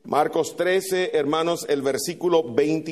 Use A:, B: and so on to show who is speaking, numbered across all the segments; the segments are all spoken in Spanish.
A: Marcos 13, hermanos, el versículo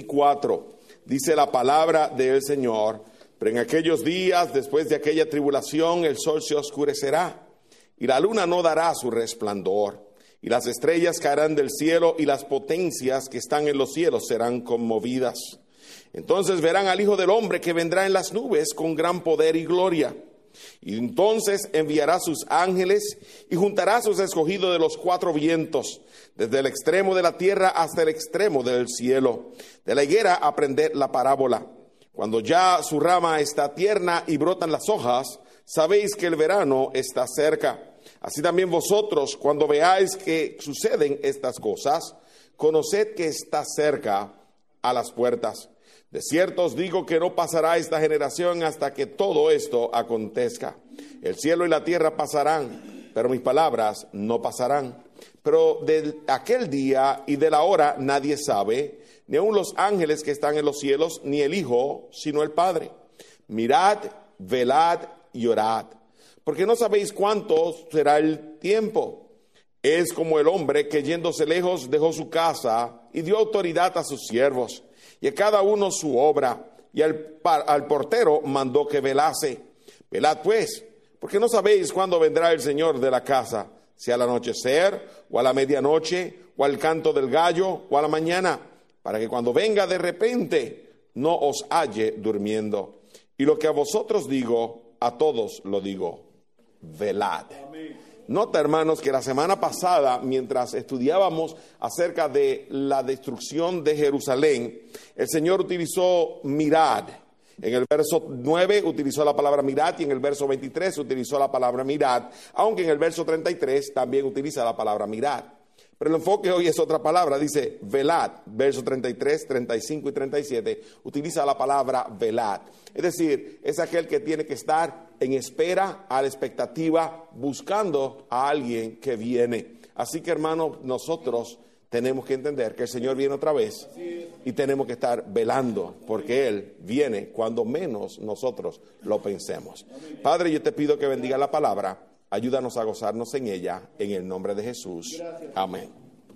A: 24. Dice la palabra del Señor: pero en aquellos días, después de aquella tribulación, el sol se oscurecerá, y la luna no dará su resplandor, y las estrellas caerán del cielo, y las potencias que están en los cielos serán conmovidas. Entonces verán al Hijo del Hombre que vendrá en las nubes con gran poder y gloria. Y entonces enviará sus ángeles y juntará a sus escogidos de los cuatro vientos, desde el extremo de la tierra hasta el extremo del cielo. De la higuera aprended la parábola. Cuando ya su rama está tierna y brotan las hojas, sabéis que el verano está cerca. Así también vosotros, cuando veáis que suceden estas cosas, conoced que está cerca a las puertas. De cierto os digo que no pasará esta generación hasta que todo esto acontezca. El cielo y la tierra pasarán, pero mis palabras no pasarán. Pero de aquel día y de la hora nadie sabe, ni aun los ángeles que están en los cielos, ni el Hijo, sino el Padre. Mirad, velad y orad, porque no sabéis cuánto será el tiempo. Es como el hombre que yéndose lejos dejó su casa y dio autoridad a sus siervos, y a cada uno su obra, y al portero mandó que velase. Velad pues, porque no sabéis cuándo vendrá el Señor de la casa, si al anochecer, o a la medianoche, o al canto del gallo, o a la mañana, para que cuando venga de repente no os halle durmiendo. Y lo que a vosotros digo, a todos lo digo: velad. Amén. Nota, hermanos, que la semana pasada, mientras estudiábamos acerca de la destrucción de Jerusalén, el Señor utilizó mirad. En el verso 9 utilizó la palabra mirad, y en el verso 23 utilizó la palabra mirad, aunque en el verso 33 también utiliza la palabra mirad. Pero el enfoque hoy es otra palabra, dice velad. Verso 33, 35 y 37 utiliza la palabra velad. Es decir, es aquel que tiene que estar en espera, a la expectativa, buscando a alguien que viene. Así que, hermanos, nosotros tenemos que entender que el Señor viene otra vez y tenemos que estar velando, porque Él viene cuando menos nosotros lo pensemos. Padre, yo te pido que bendiga la palabra. Ayúdanos a gozarnos en ella, en el nombre de Jesús. Gracias. Amén.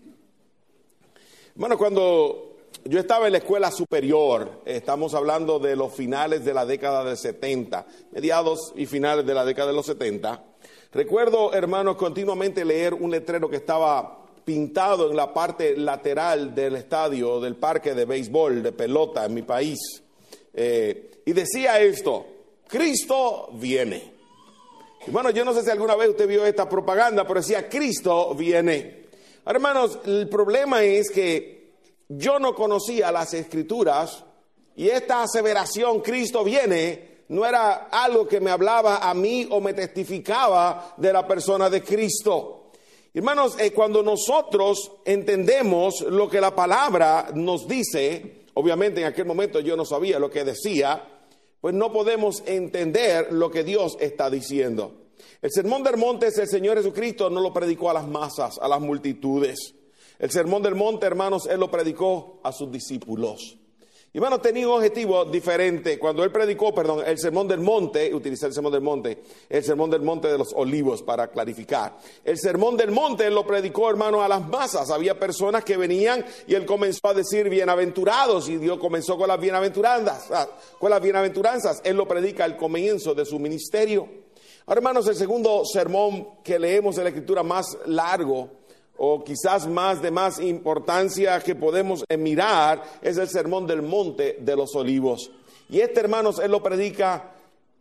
A: Bueno, cuando yo estaba en la escuela superior, estamos hablando de los finales de la década del 70, mediados y finales de la década de los 70, recuerdo, hermanos, continuamente leer un letrero que estaba pintado en la parte lateral del estadio, del parque de béisbol, de pelota en mi país, y decía esto: Cristo viene. Y bueno, yo no sé si alguna vez usted vio esta propaganda, pero decía: Cristo viene. Ahora, hermanos, el problema es que yo no conocía las Escrituras, y esta aseveración, Cristo viene, no era algo que me hablaba a mí o me testificaba de la persona de Cristo. Hermanos, cuando nosotros entendemos lo que la palabra nos dice, obviamente en aquel momento yo no sabía lo que decía, pues no podemos entender lo que Dios está diciendo. El Sermón del Monte es el Señor Jesucristo, no lo predicó a las masas, a las multitudes. El Sermón del Monte, hermanos, Él lo predicó a sus discípulos. Y bueno, tenía un objetivo diferente. Cuando Él predicó, el Sermón del Monte, utilicé el Sermón del Monte de los Olivos para clarificar. El Sermón del Monte Él lo predicó, hermano, a las masas. Había personas que venían y Él comenzó a decir bienaventurados, y Dios comenzó con las bienaventuranzas. Él lo predica al comienzo de su ministerio. Ahora, hermanos, el segundo sermón que leemos en la Escritura más largo, o quizás más importancia que podemos mirar, es el Sermón del Monte de los Olivos. Y hermanos, Él lo predica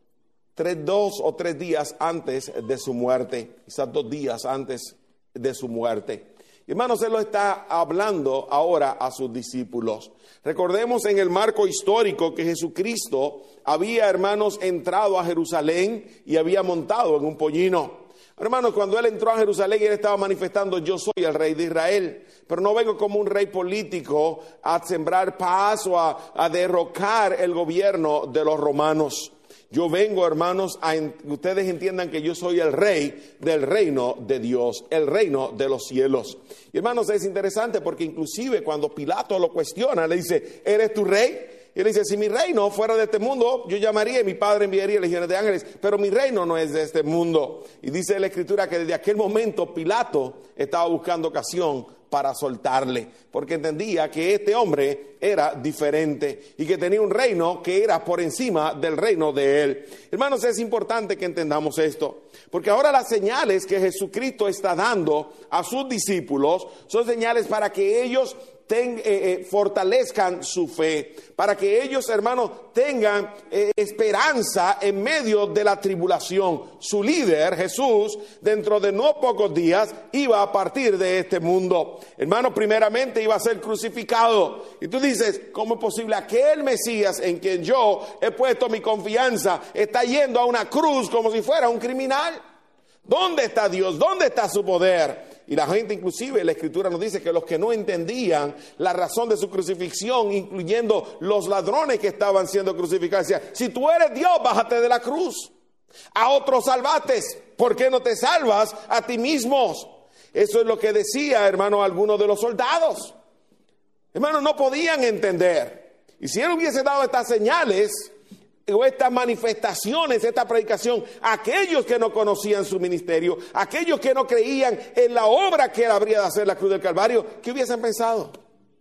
A: 2 o 3 días antes de su muerte, quizás 2 días antes de su muerte. Hermanos, Él lo está hablando ahora a sus discípulos. Recordemos en el marco histórico que Jesucristo había, hermanos, entrado a Jerusalén y había montado en un pollino. Hermanos, cuando Él entró a Jerusalén, Él estaba manifestando: yo soy el rey de Israel, pero no vengo como un rey político a sembrar paz o a derrocar el gobierno de los romanos. Yo vengo, hermanos, a que ustedes entiendan que yo soy el rey del reino de Dios, el reino de los cielos. Y hermanos, es interesante porque inclusive cuando Pilato lo cuestiona, le dice: ¿eres tu rey? Y él dice: si mi reino fuera de este mundo, yo llamaría y mi Padre enviaría legiones de ángeles, pero mi reino no es de este mundo. Y dice la Escritura que desde aquel momento Pilato estaba buscando ocasión para soltarle, porque entendía que este hombre era diferente y que tenía un reino que era por encima del reino de él. Hermanos, es importante que entendamos esto, porque ahora las señales que Jesucristo está dando a sus discípulos son señales para que ellos fortalezcan su fe, para que ellos, hermanos, tengan esperanza en medio de la tribulación. Su líder, Jesús, dentro de no pocos días iba a partir de este mundo. Hermanos, primeramente iba a ser crucificado. Y tú dices, ¿cómo es posible? Aquel Mesías en quien yo he puesto mi confianza está yendo a una cruz como si fuera un criminal. ¿Dónde está Dios? ¿Dónde está su poder? Y la gente, inclusive, la Escritura nos dice que los que no entendían la razón de su crucifixión, incluyendo los ladrones que estaban siendo crucificados, decían, si tú eres Dios, bájate de la cruz. A otros salvaste, ¿por qué no te salvas a ti mismos? Eso es lo que decía, hermano, algunos de los soldados. Hermanos, no podían entender. Y si él hubiese dado estas señales o estas manifestaciones, esta predicación, aquellos que no conocían su ministerio, aquellos que no creían en la obra que él habría de hacer, la cruz del Calvario, ¿qué hubiesen pensado?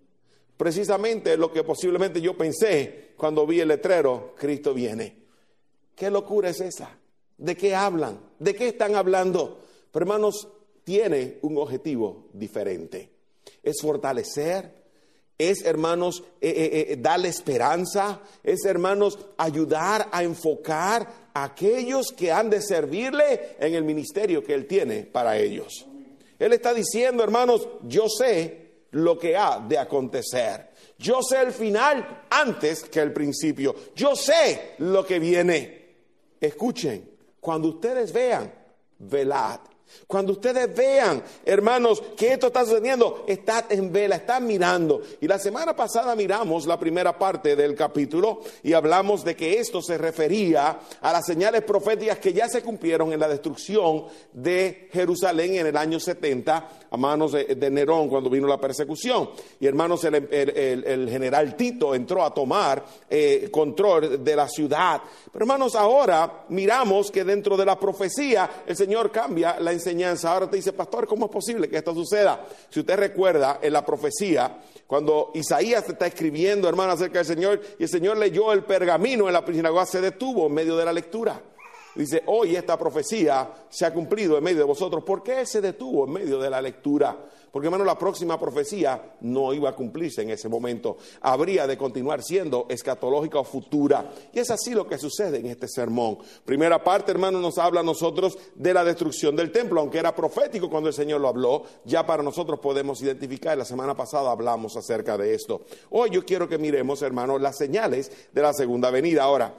A: Precisamente lo que posiblemente yo pensé cuando vi el letrero, Cristo viene. ¿Qué locura es esa? ¿De qué hablan? ¿De qué están hablando? Pero hermanos, tiene un objetivo diferente. Es fortalecer. Es, hermanos, darle esperanza. Es, hermanos, ayudar a enfocar a aquellos que han de servirle en el ministerio que él tiene para ellos. Él está diciendo, hermanos, yo sé lo que ha de acontecer. Yo sé el final antes que el principio. Yo sé lo que viene. Escuchen, cuando ustedes vean, velad. Cuando ustedes vean, hermanos, que esto está sucediendo, están en vela, están mirando. Y la semana pasada miramos la primera parte del capítulo y hablamos de que esto se refería a las señales proféticas que ya se cumplieron en la destrucción de Jerusalén en el año 70 a manos de Nerón, cuando vino la persecución. Y hermanos, el general Tito entró a tomar control de la ciudad. Pero hermanos, ahora miramos que dentro de la profecía el Señor cambia la enseñanza. Ahora te dice, pastor, ¿cómo es posible que esto suceda? Si usted recuerda en la profecía, cuando Isaías está escribiendo, hermano, acerca del Señor, y el Señor leyó el pergamino en la sinagoga, se detuvo en medio de la lectura. Dice, hoy esta profecía se ha cumplido en medio de vosotros. ¿Por qué él se detuvo en medio de la lectura? Porque, hermano, la próxima profecía no iba a cumplirse en ese momento. Habría de continuar siendo escatológica o futura. Y es así lo que sucede en este sermón. Primera parte, hermano, nos habla a nosotros de la destrucción del templo. Aunque era profético cuando el Señor lo habló, ya para nosotros podemos identificar. La semana pasada hablamos acerca de esto. Hoy yo quiero que miremos, hermano, las señales de la segunda venida. Ahora,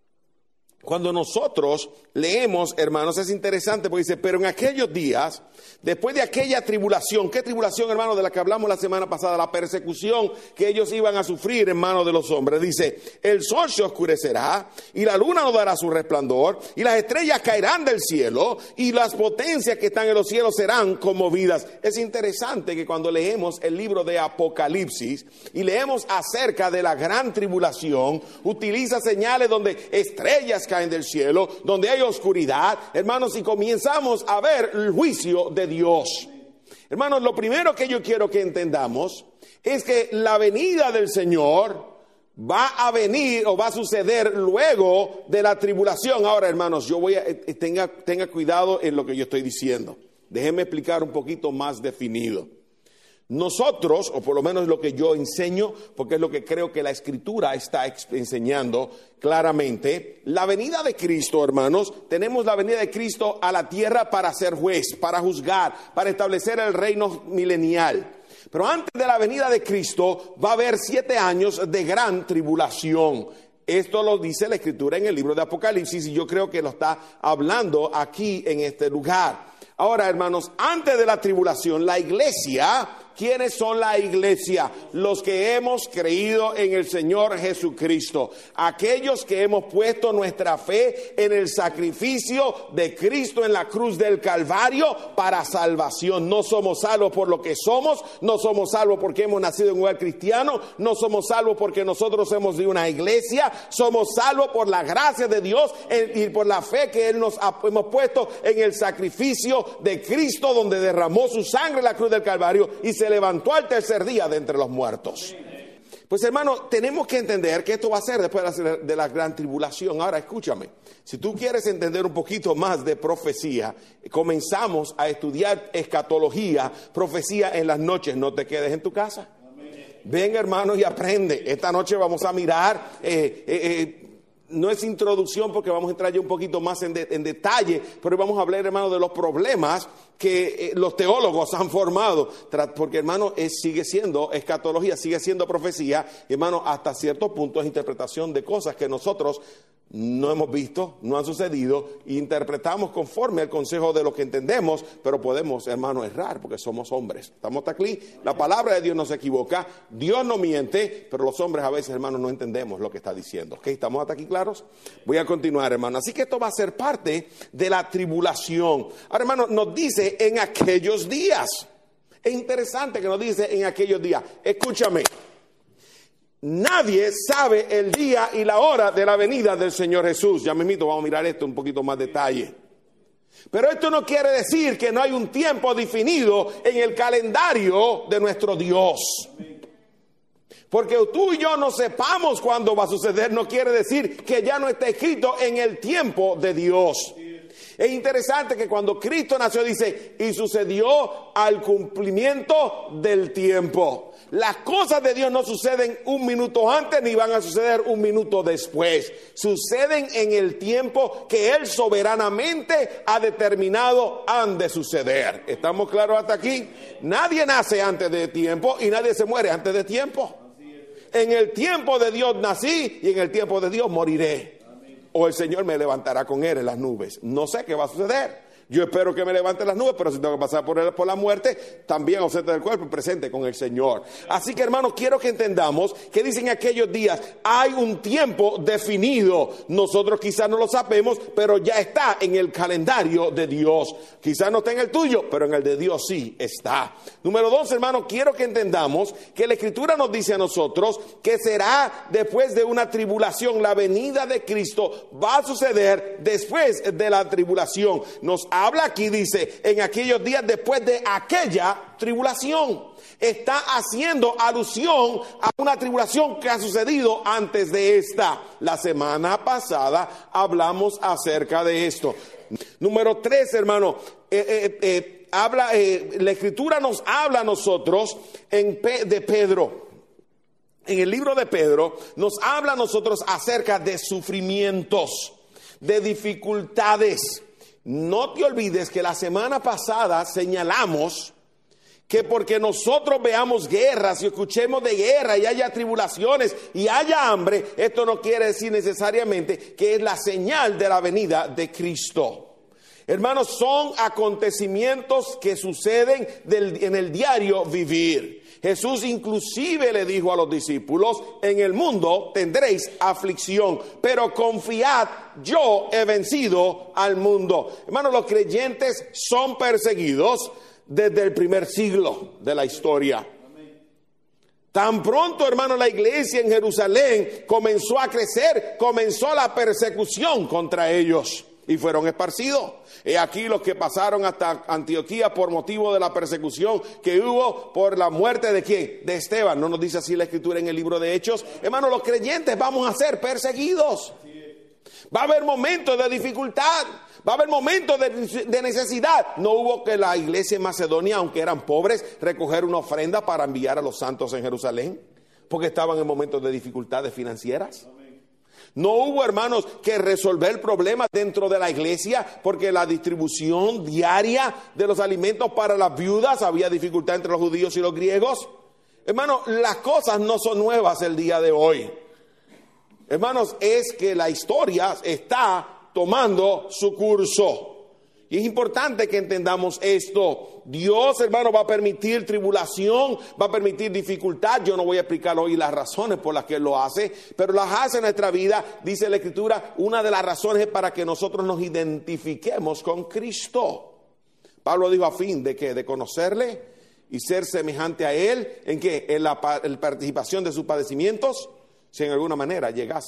A: cuando nosotros leemos, hermanos, es interesante porque dice, pero en aquellos días, después de aquella tribulación, ¿qué tribulación, hermanos, de la que hablamos la semana pasada? La persecución que ellos iban a sufrir en manos de los hombres. Dice, el sol se oscurecerá y la luna no dará su resplandor y las estrellas caerán del cielo y las potencias que están en los cielos serán conmovidas. Es interesante que cuando leemos el libro de Apocalipsis y leemos acerca de la gran tribulación, utiliza señales donde estrellas caen del cielo, donde hay oscuridad, hermanos, y comenzamos a ver el juicio de Dios. Hermanos, lo primero que yo quiero que entendamos es que la venida del Señor va a venir o va a suceder luego de la tribulación. Ahora, hermanos, yo voy a tenga cuidado en lo que yo estoy diciendo. Déjenme explicar un poquito más definido. Nosotros, o por lo menos lo que yo enseño, porque es lo que creo que la Escritura está enseñando claramente, la venida de Cristo, hermanos, tenemos la venida de Cristo a la tierra para ser juez, para juzgar, para establecer el reino milenial. Pero antes de la venida de Cristo va a haber 7 años de gran tribulación. Esto lo dice la Escritura en el libro de Apocalipsis y yo creo que lo está hablando aquí en este lugar. Ahora, hermanos, antes de la tribulación, la iglesia, ¿quiénes son la iglesia? Los que hemos creído en el Señor Jesucristo. Aquellos que hemos puesto nuestra fe en el sacrificio de Cristo en la cruz del Calvario para salvación. No somos salvos por lo que somos, no somos salvos porque hemos nacido en un hogar cristiano, no somos salvos porque nosotros hemos de una iglesia, somos salvos por la gracia de Dios y por la fe que Él nos hemos puesto en el sacrificio de Cristo, donde derramó su sangre en la cruz del Calvario y se se levantó al tercer día de entre los muertos. Pues hermano, tenemos que entender que esto va a ser después de la gran tribulación. Ahora escúchame, si tú quieres entender un poquito más de profecía, comenzamos a estudiar escatología, profecía en las noches. No te quedes en tu casa. Ven hermano y aprende. Esta noche vamos a mirar, no es introducción porque vamos a entrar ya un poquito más en detalle, pero vamos a hablar hermano de los problemas que los teólogos han formado, porque hermano sigue siendo escatología, sigue siendo profecía, hermano, hasta cierto punto es interpretación de cosas que nosotros no hemos visto, no han sucedido, e interpretamos conforme al consejo de lo que entendemos, pero podemos, hermano, errar porque somos hombres. ¿Estamos hasta aquí? La palabra de Dios no se equivoca, Dios no miente, pero los hombres a veces, hermano, no entendemos lo que está diciendo. ¿Ok? ¿Estamos hasta aquí claros? Voy a continuar, hermano. Así que esto va a ser parte de la tribulación. Ahora, hermano, nos dice en aquellos días. Es interesante que nos dice en aquellos días. Escúchame. Nadie sabe el día y la hora de la venida del Señor Jesús. Ya mismito vamos a mirar esto un poquito más detalle. Pero esto no quiere decir que no hay un tiempo definido en el calendario de nuestro Dios. Porque tú y yo no sepamos cuándo va a suceder, no quiere decir que ya no está escrito en el tiempo de Dios. Es interesante que cuando Cristo nació dice, y sucedió al cumplimiento del tiempo. Las cosas de Dios no suceden un minuto antes ni van a suceder un minuto después. Suceden en el tiempo que Él soberanamente ha determinado han de suceder. ¿Estamos claros hasta aquí? Nadie nace antes de tiempo y nadie se muere antes de tiempo. En el tiempo de Dios nací y en el tiempo de Dios moriré. O el Señor me levantará con Él en las nubes. No sé qué va a suceder. Yo espero que me levante las nubes, pero si tengo que pasar por la muerte, también ausente del cuerpo y presente con el Señor. Así que hermanos, quiero que entendamos que dicen aquellos días, hay un tiempo definido. Nosotros quizás no lo sabemos, pero ya está en el calendario de Dios. Quizás no está en el tuyo, pero en el de Dios sí está. Número 2, hermanos, quiero que entendamos que la Escritura nos dice a nosotros que será después de una tribulación. La venida de Cristo va a suceder después de la tribulación. Nos habla aquí, dice, en aquellos días después de aquella tribulación. Está haciendo alusión a una tribulación que ha sucedido antes de esta. La semana pasada hablamos acerca de esto. Número 3, hermano, la Escritura nos habla a nosotros de Pedro. En el libro de Pedro nos habla a nosotros acerca de sufrimientos, de dificultades. No te olvides que la semana pasada señalamos que porque nosotros veamos guerras y escuchemos de guerra y haya tribulaciones y haya hambre, esto no quiere decir necesariamente que es la señal de la venida de Cristo. Hermanos, son acontecimientos que suceden en el diario vivir. Jesús inclusive le dijo a los discípulos, en el mundo tendréis aflicción, pero confiad, yo he vencido al mundo. Hermanos, los creyentes son perseguidos desde el primer siglo de la historia. Tan pronto, hermano, la iglesia en Jerusalén comenzó a crecer, comenzó la persecución contra ellos. Y fueron esparcidos. He aquí los que pasaron hasta Antioquía por motivo de la persecución que hubo por la muerte de ¿quién? De Esteban. ¿No nos dice así la Escritura en el libro de Hechos? Hermanos, los creyentes vamos a ser perseguidos. Va a haber momentos de dificultad. Va a haber momentos de necesidad. No hubo que la iglesia en Macedonia, aunque eran pobres, recoger una ofrenda para enviar a los santos en Jerusalén, porque estaban en momentos de dificultades financieras. No hubo, hermanos, que resolver problemas dentro de la iglesia porque la distribución diaria de los alimentos para las viudas, había dificultad entre los judíos y los griegos. Hermanos, las cosas no son nuevas el día de hoy. Hermanos, es que la historia está tomando su curso. Y es importante que entendamos esto. Dios, hermano, va a permitir tribulación, va a permitir dificultad. Yo no voy a explicar hoy las razones por las que Él lo hace, pero las hace en nuestra vida. Dice la Escritura, una de las razones es para que nosotros nos identifiquemos con Cristo. Pablo dijo a fin de ¿qué? De conocerle y ser semejante a Él. ¿En qué? En la participación de sus padecimientos, si en alguna manera llegase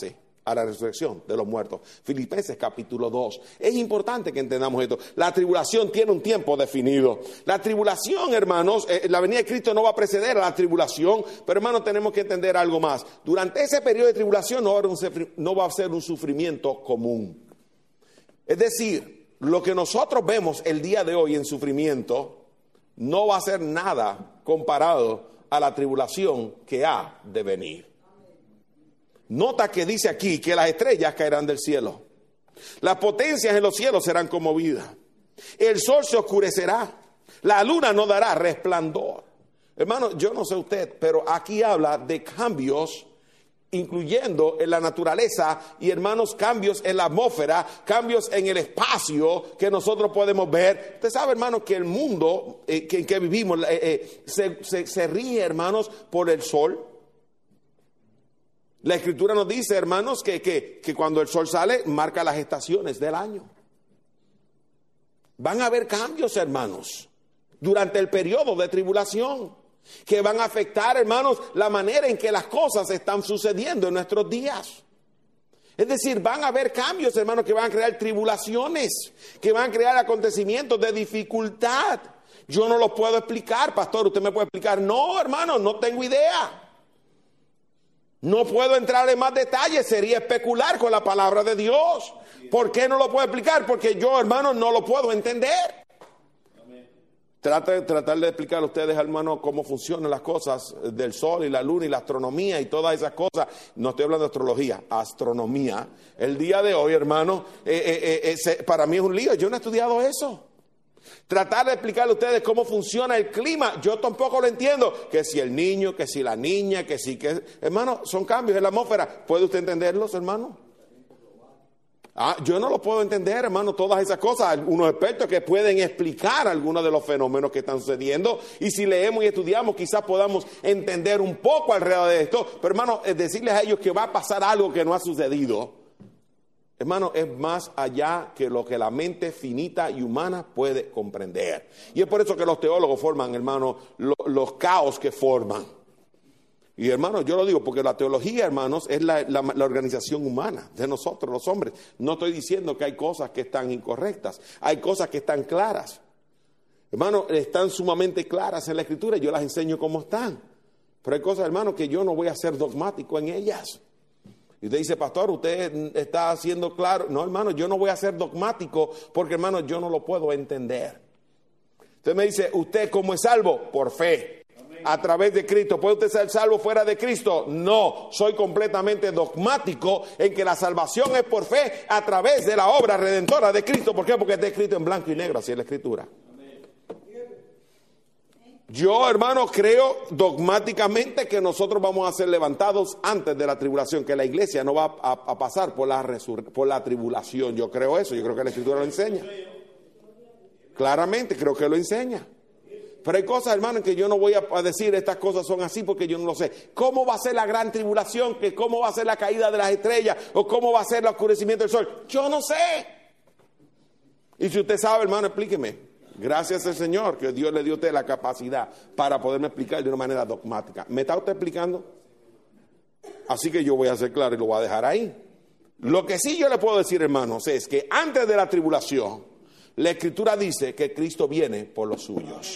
A: a la resurrección de los muertos. Filipenses capítulo 2. Es importante que entendamos esto. La tribulación tiene un tiempo definido. La tribulación, hermanos, la venida de Cristo no va a preceder a la tribulación, pero hermanos, tenemos que entender algo más. Durante ese periodo de tribulación no va a ser un sufrimiento común. Es decir, lo que nosotros vemos el día de hoy en sufrimiento no va a ser nada comparado a la tribulación que ha de venir. Nota que dice aquí que las estrellas caerán del cielo. Las potencias en los cielos serán conmovidas. El sol se oscurecerá. La luna no dará resplandor. Hermano, yo no sé usted, pero aquí habla de cambios, incluyendo en la naturaleza y, hermanos, cambios en la atmósfera, cambios en el espacio que nosotros podemos ver. Usted sabe, hermano, que el mundo en que vivimos se ríe, hermanos, por el sol. La Escritura nos dice, hermanos, que cuando el sol sale, marca las estaciones del año. Van a haber cambios, hermanos, durante el periodo de tribulación, que van a afectar, hermanos, la manera en que las cosas están sucediendo en nuestros días. Es decir, van a haber cambios, hermanos, que van a crear tribulaciones, que van a crear acontecimientos de dificultad. Yo no los puedo explicar, pastor, ¿usted me puede explicar? No, hermano, no tengo idea. No puedo entrar en más detalles, sería especular con la palabra de Dios. ¿Por qué no lo puedo explicar? Porque yo, hermano, no lo puedo entender. Tratar de explicar a ustedes, hermano, cómo funcionan las cosas del sol y la luna y la astronomía y todas esas cosas. No estoy hablando de astrología, astronomía. El día de hoy, hermano, para mí es un lío. Yo no he estudiado eso. Tratar de explicarle a ustedes cómo funciona el clima, yo tampoco lo entiendo. Que si el niño, que si la niña, que si que... Hermano, son cambios en la atmósfera. ¿Puede usted entenderlos, hermano? Yo no lo puedo entender, hermano, todas esas cosas. Algunos expertos que pueden explicar algunos de los fenómenos que están sucediendo. Y si leemos y estudiamos, quizás podamos entender un poco alrededor de esto. Pero, hermano, decirles a ellos que va a pasar algo que no ha sucedido, hermano, es más allá que lo que la mente finita y humana puede comprender. Y es por eso que los teólogos forman, hermano, los caos que forman. Y, hermano, yo lo digo porque la teología, hermanos, es la organización humana de nosotros, los hombres. No estoy diciendo que hay cosas que están incorrectas. Hay cosas que están claras. Hermano, están sumamente claras en la Escritura y yo las enseño como están. Pero hay cosas, hermano, que yo no voy a ser dogmático en ellas. Y usted dice, pastor, usted está haciendo claro. No, hermano, yo no voy a ser dogmático porque, hermano, yo no lo puedo entender. Usted me dice, ¿usted cómo es salvo? Por fe. A través de Cristo. ¿Puede usted ser salvo fuera de Cristo? No, soy completamente dogmático en que la salvación es por fe a través de la obra redentora de Cristo. ¿Por qué? Porque está escrito en blanco y negro, así es la Escritura. Yo, hermano, creo dogmáticamente que nosotros vamos a ser levantados antes de la tribulación, que la iglesia no va a pasar por la tribulación. Yo creo eso, yo creo que la Escritura lo enseña. Claramente, creo que lo enseña. Pero hay cosas, hermano, en que yo no voy a decir estas cosas son así porque yo no lo sé. ¿Cómo va a ser la gran tribulación? ¿Cómo va a ser la caída de las estrellas? ¿O cómo va a ser el oscurecimiento del sol? Yo no sé. Y si usted sabe, hermano, explíqueme. Gracias al Señor que Dios le dio a usted la capacidad para poderme explicar de una manera dogmática. ¿Me está usted explicando? Así que yo voy a ser claro y lo voy a dejar ahí. Lo que sí yo le puedo decir, hermanos, es que antes de la tribulación, la Escritura dice que Cristo viene por los suyos.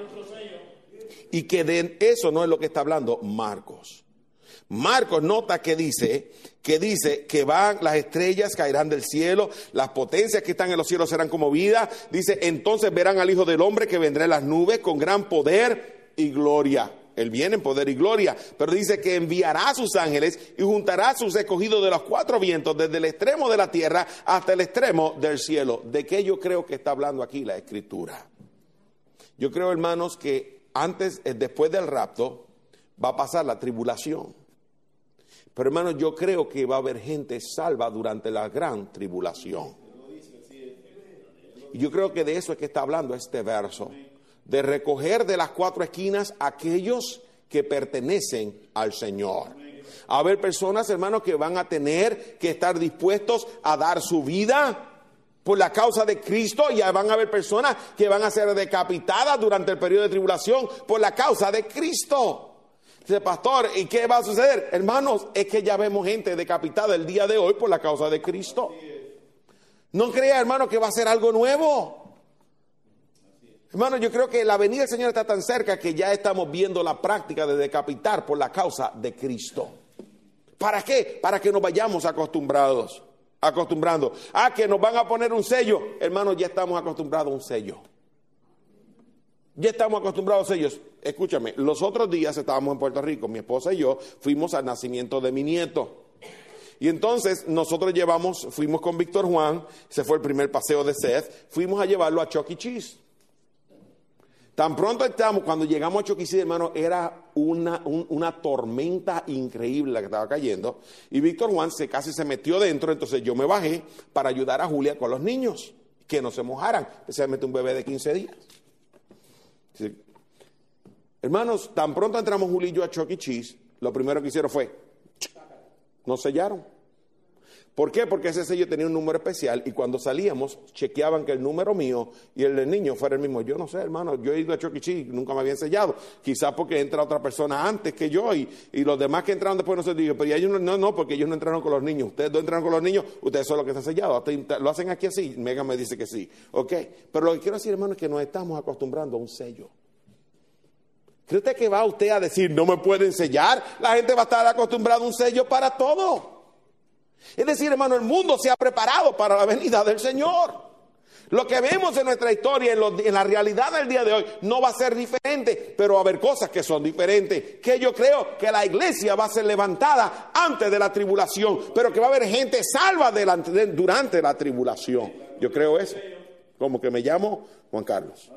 A: Y que de eso no es lo que está hablando Marcos. Marcos nota que dice que las estrellas caerán del cielo, las potencias que están en los cielos serán conmovidas. Dice, entonces verán al Hijo del Hombre que vendrá en las nubes con gran poder y gloria. Él viene en poder y gloria, pero dice que enviará a sus ángeles y juntará a sus escogidos de los cuatro vientos, desde el extremo de la tierra hasta el extremo del cielo. ¿De qué yo creo que está hablando aquí la Escritura? Yo creo, hermanos, que después del rapto, va a pasar la tribulación. Pero, hermanos, yo creo que va a haber gente salva durante la gran tribulación. Y yo creo que de eso es que está hablando este verso. De recoger de las cuatro esquinas aquellos que pertenecen al Señor. Va a haber personas, hermanos, que van a tener que estar dispuestos a dar su vida por la causa de Cristo. Y van a haber personas que van a ser decapitadas durante el periodo de tribulación por la causa de Cristo. Dice, pastor, ¿y qué va a suceder? Hermanos, es que ya vemos gente decapitada el día de hoy por la causa de Cristo. No crea, hermano, que va a ser algo nuevo. Hermano, yo creo que la venida del Señor está tan cerca que ya estamos viendo la práctica de decapitar por la causa de Cristo. ¿Para qué? Para que nos vayamos acostumbrando. Que nos van a poner un sello. Hermano, ya estamos acostumbrados a un sello. Ya estamos acostumbrados a sellos. Escúchame, los otros días estábamos en Puerto Rico, mi esposa y yo fuimos al nacimiento de mi nieto. Y entonces nosotros fuimos con Víctor Juan, ese fue el primer paseo de Seth, fuimos a llevarlo a Chuck E. Cheese. Tan pronto cuando llegamos a Chuck E. Cheese, hermano, era una tormenta increíble la que estaba cayendo. Y Víctor Juan casi se metió dentro, entonces yo me bajé para ayudar a Julia con los niños, que no se mojaran, especialmente un bebé de 15 días. Sí. Hermanos, tan pronto entramos Julia y yo a Chuck E. Cheese, lo primero que hicieron fue, nos sellaron. ¿Por qué? Porque ese sello tenía un número especial y cuando salíamos chequeaban que el número mío y el del niño fuera el mismo. Yo no sé, hermano, yo he ido a Chuck E. Cheese, nunca me habían sellado. Quizás porque entra otra persona antes que yo y los demás que entraron después no se digo, pero ellos no, porque ellos no entraron con los niños. Ustedes no entraron con los niños, ustedes son los que están sellados. Lo hacen aquí así, Megan me dice que sí. ¿Ok? Pero lo que quiero decir, hermano, es que nos estamos acostumbrando a un sello. ¿Cree usted que va usted a decir, no me pueden sellar? La gente va a estar acostumbrada a un sello para todo. Es decir, hermano, el mundo se ha preparado para la venida del Señor. Lo que vemos en nuestra historia, en la realidad del día de hoy, no va a ser diferente, pero va a haber cosas que son diferentes. Que yo creo que la iglesia va a ser levantada antes de la tribulación, pero que va a haber gente salva durante la tribulación. Yo creo eso. Como que me llamo Juan Carlos.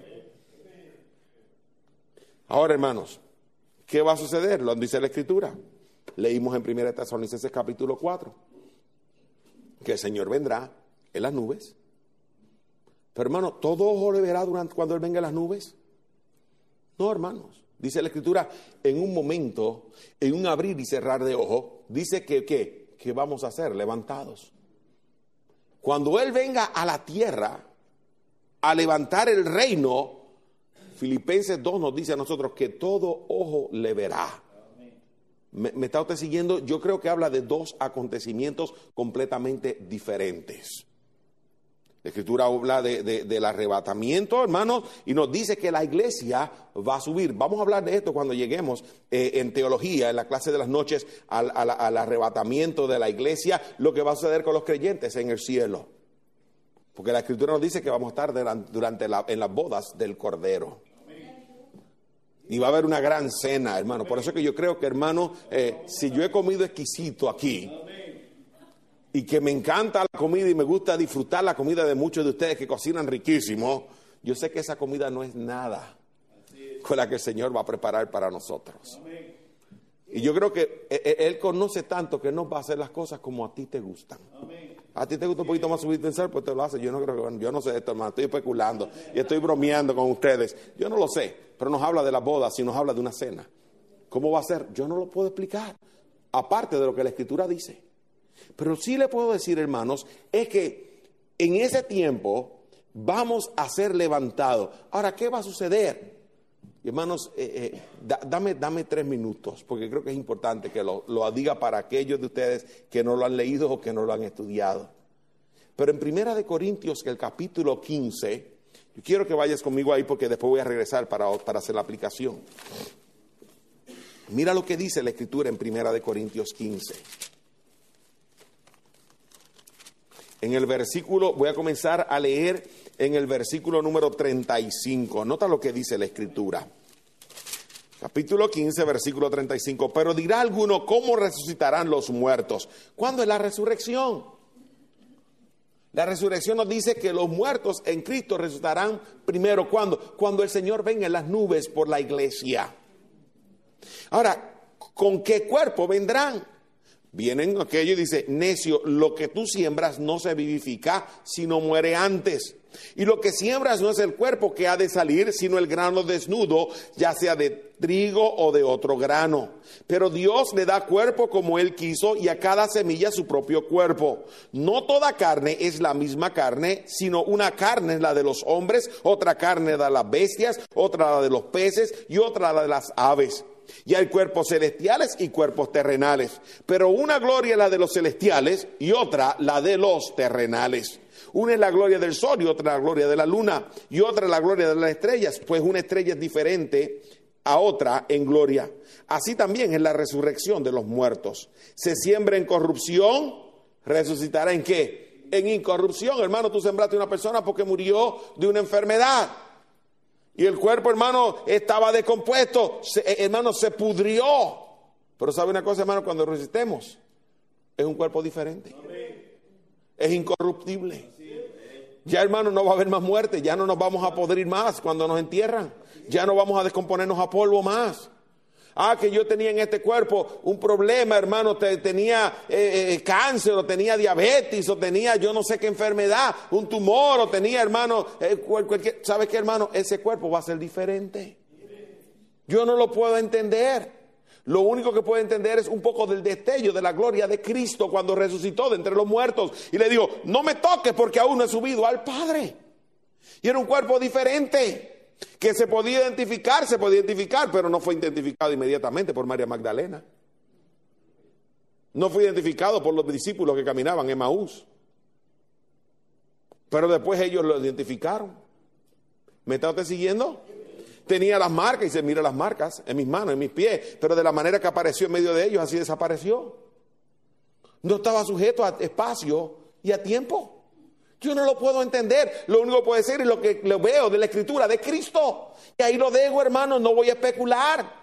A: Ahora, hermanos, ¿qué va a suceder? Lo dice la Escritura. Leímos en 1 Tesalonicenses capítulo 4 que el Señor vendrá en las nubes. Pero, hermano, ¿todo ojo le verá cuando Él venga en las nubes? No, hermanos. Dice la Escritura, en un momento, en un abrir y cerrar de ojo, dice que vamos a ser levantados. Cuando Él venga a la tierra a levantar el reino, Filipenses 2 nos dice a nosotros que todo ojo le verá. ¿Me está usted siguiendo? Yo creo que habla de dos acontecimientos completamente diferentes. La Escritura habla del arrebatamiento, hermanos, y nos dice que la iglesia va a subir. Vamos a hablar de esto cuando lleguemos en teología, en la clase de las noches, al arrebatamiento de la iglesia, lo que va a suceder con los creyentes en el cielo. Porque la Escritura nos dice que vamos a estar en las bodas del Cordero. Y va a haber una gran cena, hermano. Por eso es que yo creo que, hermano, si yo he comido exquisito aquí, y que me encanta la comida y me gusta disfrutar la comida de muchos de ustedes que cocinan riquísimo, yo sé que esa comida no es nada con la que el Señor va a preparar para nosotros. Y yo creo que Él conoce tanto que nos va a hacer las cosas como a ti te gustan. A ti te gusta un poquito más subirte en ser, pues te lo hace. Yo no creo que, bueno, yo no sé esto, hermano, estoy especulando y estoy bromeando con ustedes. Yo no lo sé, pero nos habla de la boda, si nos habla de una cena. ¿Cómo va a ser? Yo no lo puedo explicar, aparte de lo que la Escritura dice. Pero sí le puedo decir, hermanos, es que en ese tiempo vamos a ser levantados. Ahora, ¿qué va a suceder? Y hermanos, dame 3 minutos, porque creo que es importante que lo diga para aquellos de ustedes que no lo han leído o que no lo han estudiado. Pero en 1 Corintios, el capítulo 15, yo quiero que vayas conmigo ahí porque después voy a regresar para hacer la aplicación. Mira lo que dice la Escritura en 1 Corintios 15. En el versículo, voy a comenzar a leer en el versículo número 35. Nota lo que dice la Escritura. Capítulo 15, versículo 35. Pero dirá alguno, ¿cómo resucitarán los muertos? ¿Cuándo es la resurrección? La resurrección nos dice que los muertos en Cristo resucitarán primero. ¿Cuándo? Cuando el Señor venga en las nubes por la iglesia. Ahora, ¿con qué cuerpo vendrán? Vienen aquellos y dice, necio, lo que tú siembras no se vivifica, sino muere antes. Y lo que siembras no es el cuerpo que ha de salir, sino el grano desnudo, ya sea de trigo o de otro grano. Pero Dios le da cuerpo como Él quiso y a cada semilla su propio cuerpo. No toda carne es la misma carne, sino una carne es la de los hombres, otra carne la de las bestias, otra la de los peces y otra la de las aves. Y hay cuerpos celestiales y cuerpos terrenales. Pero una gloria es la de los celestiales y otra la de los terrenales. Una es la gloria del sol y otra la gloria de la luna. Y otra la gloria de las estrellas. Pues una estrella es diferente a otra en gloria. Así también es la resurrección de los muertos. Se siembra en corrupción, resucitará ¿en qué? En incorrupción. Hermano, tú sembraste una persona porque murió de una enfermedad. Y el cuerpo, hermano, estaba descompuesto, hermano, se pudrió. Pero ¿sabe una cosa, hermano? Cuando resistemos, es un cuerpo diferente. Es incorruptible. Ya, hermano, no va a haber más muerte. Ya no nos vamos a podrir más cuando nos entierran. Ya no vamos a descomponernos a polvo más. Que yo tenía en este cuerpo un problema, hermano, tenía cáncer, o tenía diabetes, o tenía yo no sé qué enfermedad, un tumor, o tenía, hermano, ¿sabe qué, hermano? Ese cuerpo va a ser diferente. Yo no lo puedo entender. Lo único que puedo entender es un poco del destello de la gloria de Cristo cuando resucitó de entre los muertos. Y le digo, no me toques porque aún no he subido al Padre. Y era un cuerpo diferente. Que se podía identificar, pero no fue identificado inmediatamente por María Magdalena. No fue identificado por los discípulos que caminaban en Emaús. Pero después ellos lo identificaron. ¿Me está usted siguiendo? Tenía las marcas, y se mira las marcas en mis manos, en mis pies, pero de la manera que apareció en medio de ellos, así desapareció. No estaba sujeto a espacio y a tiempo. Yo no lo puedo entender. Lo único que puede ser es lo que lo veo de la Escritura, de Cristo. Y ahí lo dejo, hermanos. No voy a especular.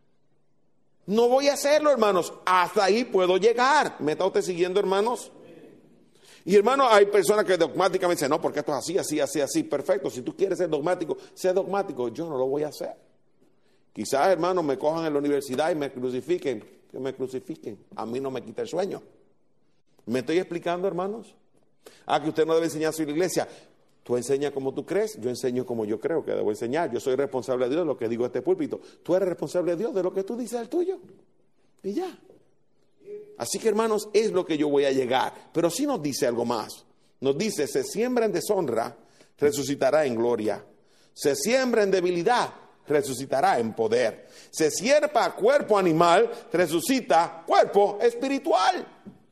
A: No voy a hacerlo, hermanos. Hasta ahí puedo llegar. ¿Me está usted siguiendo, hermanos? Y, hermanos, hay personas que dogmáticamente dicen, no, porque esto es así. Perfecto. Si tú quieres ser dogmático, sé dogmático. Yo no lo voy a hacer. Quizás, hermanos, me cojan en la universidad y me crucifiquen. Que me crucifiquen. A mí no me quita el sueño. ¿Me estoy explicando, hermanos? Que usted no debe enseñar a su iglesia. Tú enseñas como tú crees, yo enseño como yo creo que debo enseñar. Yo soy responsable de Dios de lo que digo a este púlpito. Tú eres responsable de Dios de lo que tú dices al tuyo. Y ya. Así que, hermanos, es lo que yo voy a llegar. Pero sí nos dice algo más. Nos dice, se siembra en deshonra, resucitará en gloria. Se siembra en debilidad, resucitará en poder. Se siembra cuerpo animal, resucita cuerpo espiritual.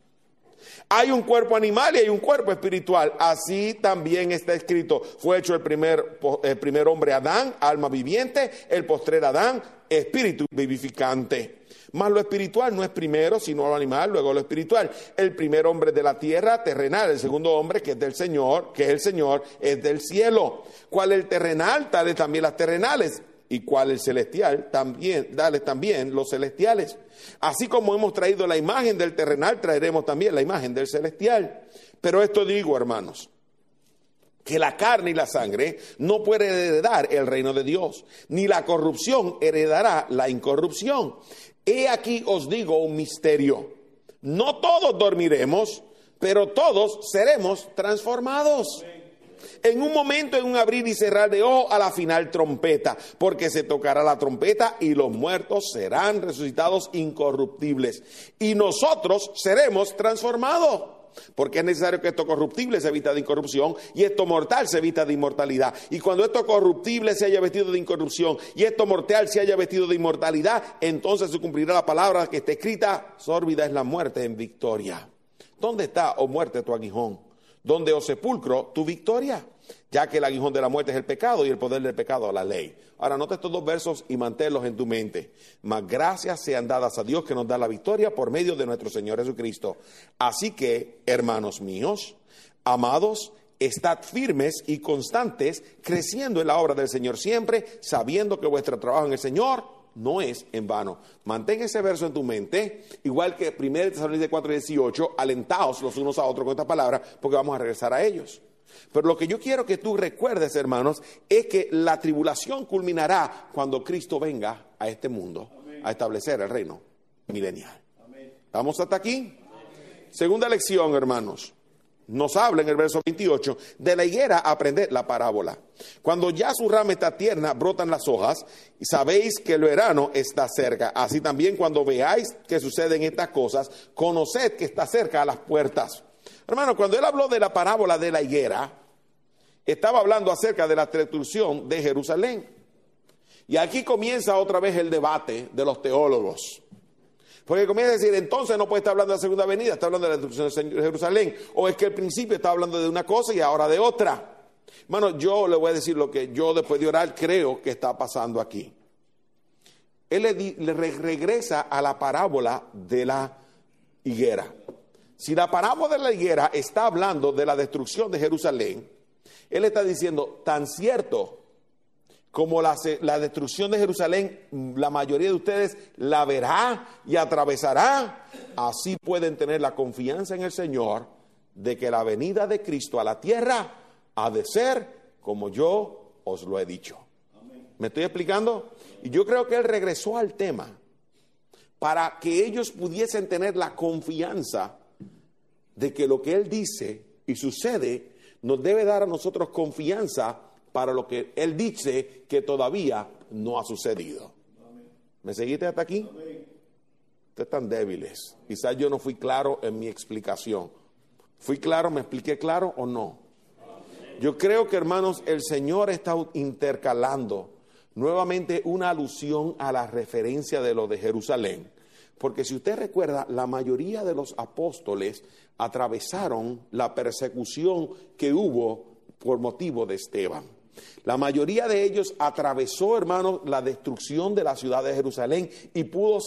A: Hay un cuerpo animal y hay un cuerpo espiritual. Así también está escrito. Fue hecho el primer hombre Adán, alma viviente, el postrer Adán, espíritu vivificante. Mas lo espiritual no es primero, sino lo animal, luego lo espiritual. El primer hombre de la tierra, terrenal. El segundo hombre, que es del Señor, que es el Señor, es del cielo. ¿Cuál es el terrenal? Tales también las terrenales. ¿Y cuál el celestial? También, dale también los celestiales. Así como hemos traído la imagen del terrenal, traeremos también la imagen del celestial. Pero esto digo, hermanos, que la carne y la sangre no pueden heredar el reino de Dios, ni la corrupción heredará la incorrupción. He aquí os digo un misterio. No todos dormiremos, pero todos seremos transformados. En un momento, en un abrir y cerrar de ojos, a la final trompeta, porque se tocará la trompeta y los muertos serán resucitados incorruptibles y nosotros seremos transformados, porque es necesario que esto corruptible se vista de incorrupción y esto mortal se vista de inmortalidad. Y cuando esto corruptible se haya vestido de incorrupción y esto mortal se haya vestido de inmortalidad, entonces se cumplirá la palabra que está escrita: sórbida es la muerte en victoria. ¿Dónde está, oh muerte, tu aguijón? ¿Dónde, oh sepulcro, tu victoria? Ya que el aguijón de la muerte es el pecado y el poder del pecado la ley. Ahora, anota estos dos versos y manténlos en tu mente. Mas gracias sean dadas a Dios que nos da la victoria por medio de nuestro Señor Jesucristo. Así que, hermanos míos, amados, estad firmes y constantes, creciendo en la obra del Señor siempre, sabiendo que vuestro trabajo en el Señor no es en vano. Mantén ese verso en tu mente, igual que 1 Tesalonicenses 4:18, alentaos los unos a otros con esta palabra, porque vamos a regresar a ellos. Pero lo que yo quiero que tú recuerdes, hermanos, es que la tribulación culminará cuando Cristo venga a este mundo. Amén. A establecer el reino milenial. Amén. ¿Vamos hasta aquí? Amén. Segunda lección, hermanos. Nos habla en el verso 28, de la higuera aprended la parábola. Cuando ya su rama está tierna, brotan las hojas, y sabéis que el verano está cerca. Así también cuando veáis que suceden estas cosas, conoced que está cerca a las puertas. Hermano, cuando él habló de la parábola de la higuera, estaba hablando acerca de la destrucción de Jerusalén. Y aquí comienza otra vez el debate de los teólogos. Porque comienza a decir, entonces no puede estar hablando de la segunda venida, está hablando de la destrucción de Jerusalén. O es que al principio está hablando de una cosa y ahora de otra. Hermano, yo le voy a decir lo que yo después de orar creo que está pasando aquí. Él le regresa a la parábola de la higuera. Si la parábola de la higuera está hablando de la destrucción de Jerusalén, él está diciendo, tan cierto como la destrucción de Jerusalén, la mayoría de ustedes la verá y atravesará, así pueden tener la confianza en el Señor de que la venida de Cristo a la tierra ha de ser como yo os lo he dicho. ¿Me estoy explicando? Y yo creo que él regresó al tema para que ellos pudiesen tener la confianza de que lo que él dice y sucede nos debe dar a nosotros confianza para lo que él dice que todavía no ha sucedido. ¿Me seguiste hasta aquí? Ustedes están débiles. Quizás yo no fui claro en mi explicación. ¿Fui claro? ¿Me expliqué claro o no? Yo creo que, hermanos, el Señor está intercalando nuevamente una alusión a la referencia de lo de Jerusalén. Porque si usted recuerda, la mayoría de los apóstoles atravesaron la persecución que hubo por motivo de Esteban. La mayoría de ellos atravesó, hermanos, la destrucción de la ciudad de Jerusalén y pudo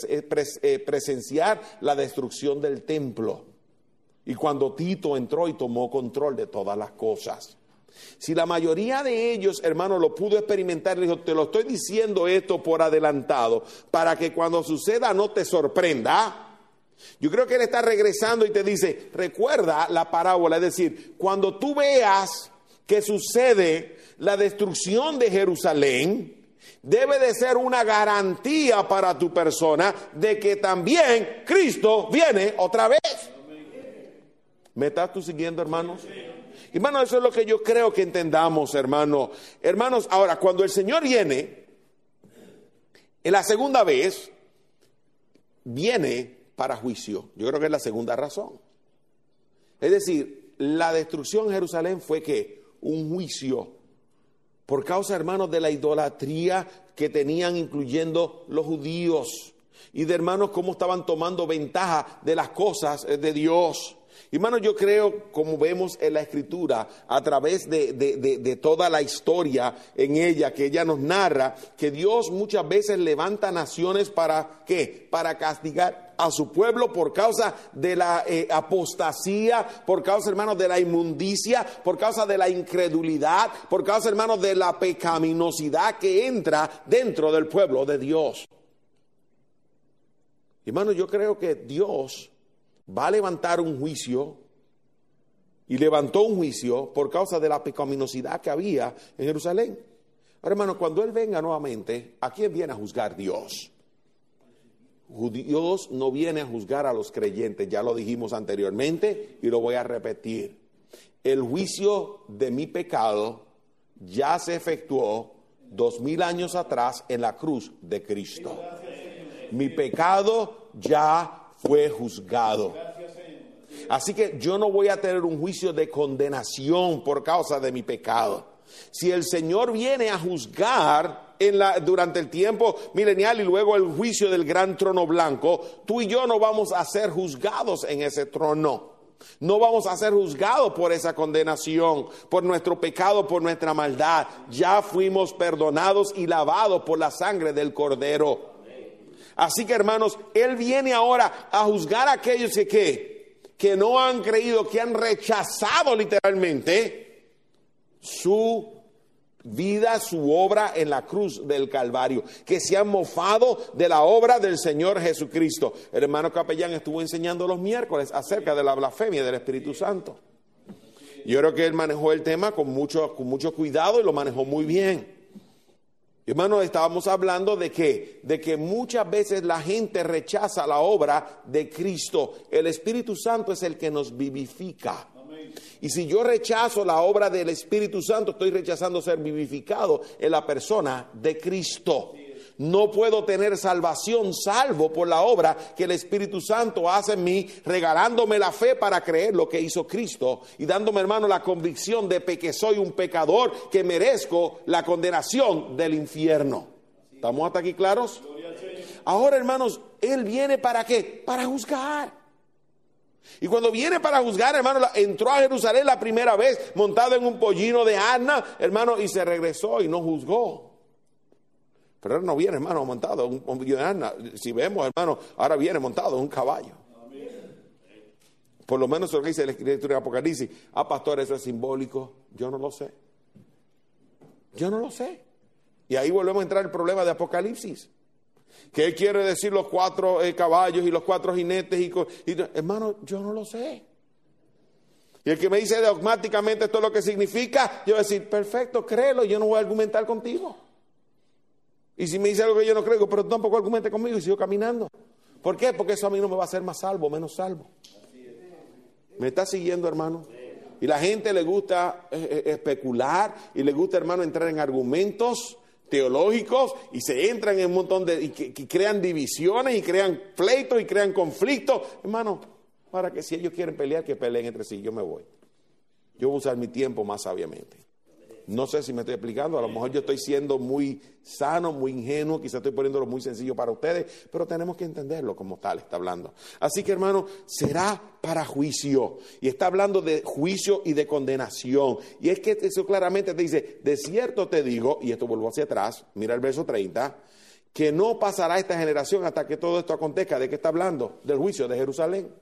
A: presenciar la destrucción del templo. Y cuando Tito entró y tomó control de todas las cosas. Si la mayoría de ellos, hermanos, lo pudo experimentar, le dijo, te lo estoy diciendo esto por adelantado, para que cuando suceda no te sorprenda. Yo creo que él está regresando y te dice, recuerda la parábola, es decir, cuando tú veas que sucede la destrucción de Jerusalén, debe de ser una garantía para tu persona de que también Cristo viene otra vez. ¿Me estás tú siguiendo, hermanos? Hermanos, eso es lo que yo creo que entendamos, hermano. Hermanos, ahora, cuando el Señor viene, en la segunda vez, viene para juicio. Yo creo que es la segunda razón. Es decir, la destrucción de Jerusalén fue ¿qué? Un juicio. Por causa, hermanos, de la idolatría que tenían, incluyendo los judíos. Y de hermanos, cómo estaban tomando ventaja de las cosas de Dios. Hermanos, yo creo, como vemos en la Escritura, a través de toda la historia en ella, que ella nos narra, que Dios muchas veces levanta naciones para ¿qué? Para castigar a su pueblo por causa de la apostasía, por causa, hermanos, de la inmundicia, por causa de la incredulidad, por causa, hermanos, de la pecaminosidad que entra dentro del pueblo de Dios. Hermanos, yo creo que Dios va a levantar un juicio, y levantó un juicio por causa de la pecaminosidad que había en Jerusalén. Ahora, hermano, cuando Él venga nuevamente, ¿a quién viene a juzgar Dios? Dios no viene a juzgar a los creyentes, ya lo dijimos anteriormente y lo voy a repetir. El juicio de mi pecado ya se efectuó 2000 años atrás en la cruz de Cristo. Mi pecado ya fue juzgado. Así que yo no voy a tener un juicio de condenación por causa de mi pecado. Si el Señor viene a juzgar durante el tiempo milenial y luego el juicio del gran trono blanco, tú y yo no vamos a ser juzgados en ese trono. No vamos a ser juzgados por esa condenación, por nuestro pecado, por nuestra maldad. Ya fuimos perdonados y lavados por la sangre del Cordero. Así que, hermanos, Él viene ahora a juzgar a aquellos que no han creído, que han rechazado literalmente su vida, su obra en la cruz del Calvario, que se han mofado de la obra del Señor Jesucristo. El hermano capellán estuvo enseñando los miércoles acerca de la blasfemia del Espíritu Santo. Yo creo que él manejó el tema con mucho cuidado y lo manejó muy bien. Hermanos, estábamos hablando de que muchas veces la gente rechaza la obra de Cristo. El Espíritu Santo es el que nos vivifica. Amén. Y si yo rechazo la obra del Espíritu Santo, estoy rechazando ser vivificado en la persona de Cristo. No puedo tener salvación salvo por la obra que el Espíritu Santo hace en mí, regalándome la fe para creer lo que hizo Cristo y dándome, hermano, la convicción de que soy un pecador, que merezco la condenación del infierno. ¿Estamos hasta aquí claros? Ahora, hermanos, Él viene ¿para qué? Para juzgar. Y cuando viene para juzgar, hermano, entró a Jerusalén la primera vez montado en un pollino de asna, hermano, y se regresó y no juzgó. Pero ahora no viene, hermano, montado en un pollino de asna. Si vemos, hermano, ahora viene montado en un caballo. Por lo menos lo que dice la Escritura de Apocalipsis. Ah, pastor, eso es simbólico. Yo no lo sé. Yo no lo sé. Y ahí volvemos a entrar el problema de Apocalipsis. ¿Qué quiere decir los 4 caballos y los 4 jinetes? Hermano, yo no lo sé. Y el que me dice dogmáticamente esto es lo que significa, yo voy a decir, perfecto, créelo, yo no voy a argumentar contigo. Y si me dice algo que yo no creo, pero tú tampoco argumente conmigo y sigo caminando. ¿Por qué? Porque eso a mí no me va a hacer más salvo, menos salvo. ¿Me está siguiendo, hermano? Y la gente le gusta especular y le gusta, hermano, entrar en argumentos teológicos y se entran en un montón de... y crean divisiones y crean pleitos y crean conflictos. Hermano, para que si ellos quieren pelear, que peleen entre sí. Yo me voy. Yo voy a usar mi tiempo más sabiamente. No sé si me estoy explicando, a lo mejor yo estoy siendo muy sano, muy ingenuo, quizás estoy poniéndolo muy sencillo para ustedes, pero tenemos que entenderlo como tal, está hablando. Así que, hermano, será para juicio, y está hablando de juicio y de condenación, y es que eso claramente te dice, de cierto te digo, y esto vuelvo hacia atrás, mira el verso 30, que no pasará esta generación hasta que todo esto acontezca. ¿De qué está hablando? Del juicio de Jerusalén.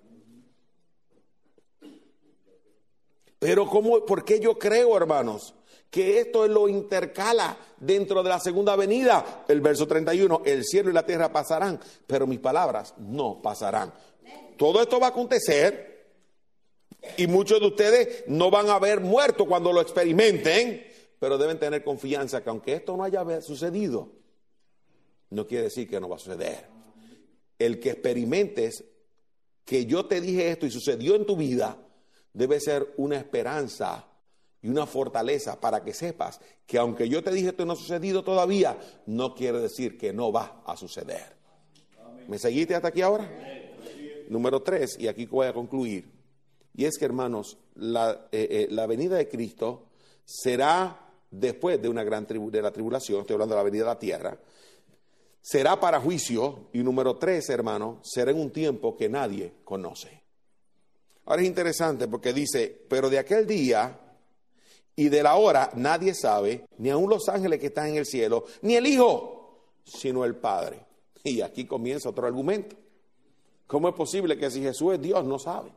A: Pero ¿por qué yo creo, hermanos, que esto lo intercala dentro de la segunda venida? El verso 31, el cielo y la tierra pasarán, pero mis palabras no pasarán. Todo esto va a acontecer y muchos de ustedes no van a haber muerto cuando lo experimenten, pero deben tener confianza que aunque esto no haya sucedido, no quiere decir que no va a suceder. El que experimentes que yo te dije esto y sucedió en tu vida, debe ser una esperanza y una fortaleza para que sepas que aunque yo te dije esto no ha sucedido todavía, no quiere decir que no va a suceder. ¿Me seguiste hasta aquí ahora? Número 3, y aquí voy a concluir. Y es que, hermanos, la venida de Cristo será después de de la tribulación, estoy hablando de la venida de la tierra, será para juicio, y número 3, hermano, será en un tiempo que nadie conoce. Ahora es interesante porque dice, pero de aquel día y de la hora nadie sabe, ni aun los ángeles que están en el cielo, ni el Hijo, sino el Padre. Y aquí comienza otro argumento. ¿Cómo es posible que si Jesús es Dios no sabe?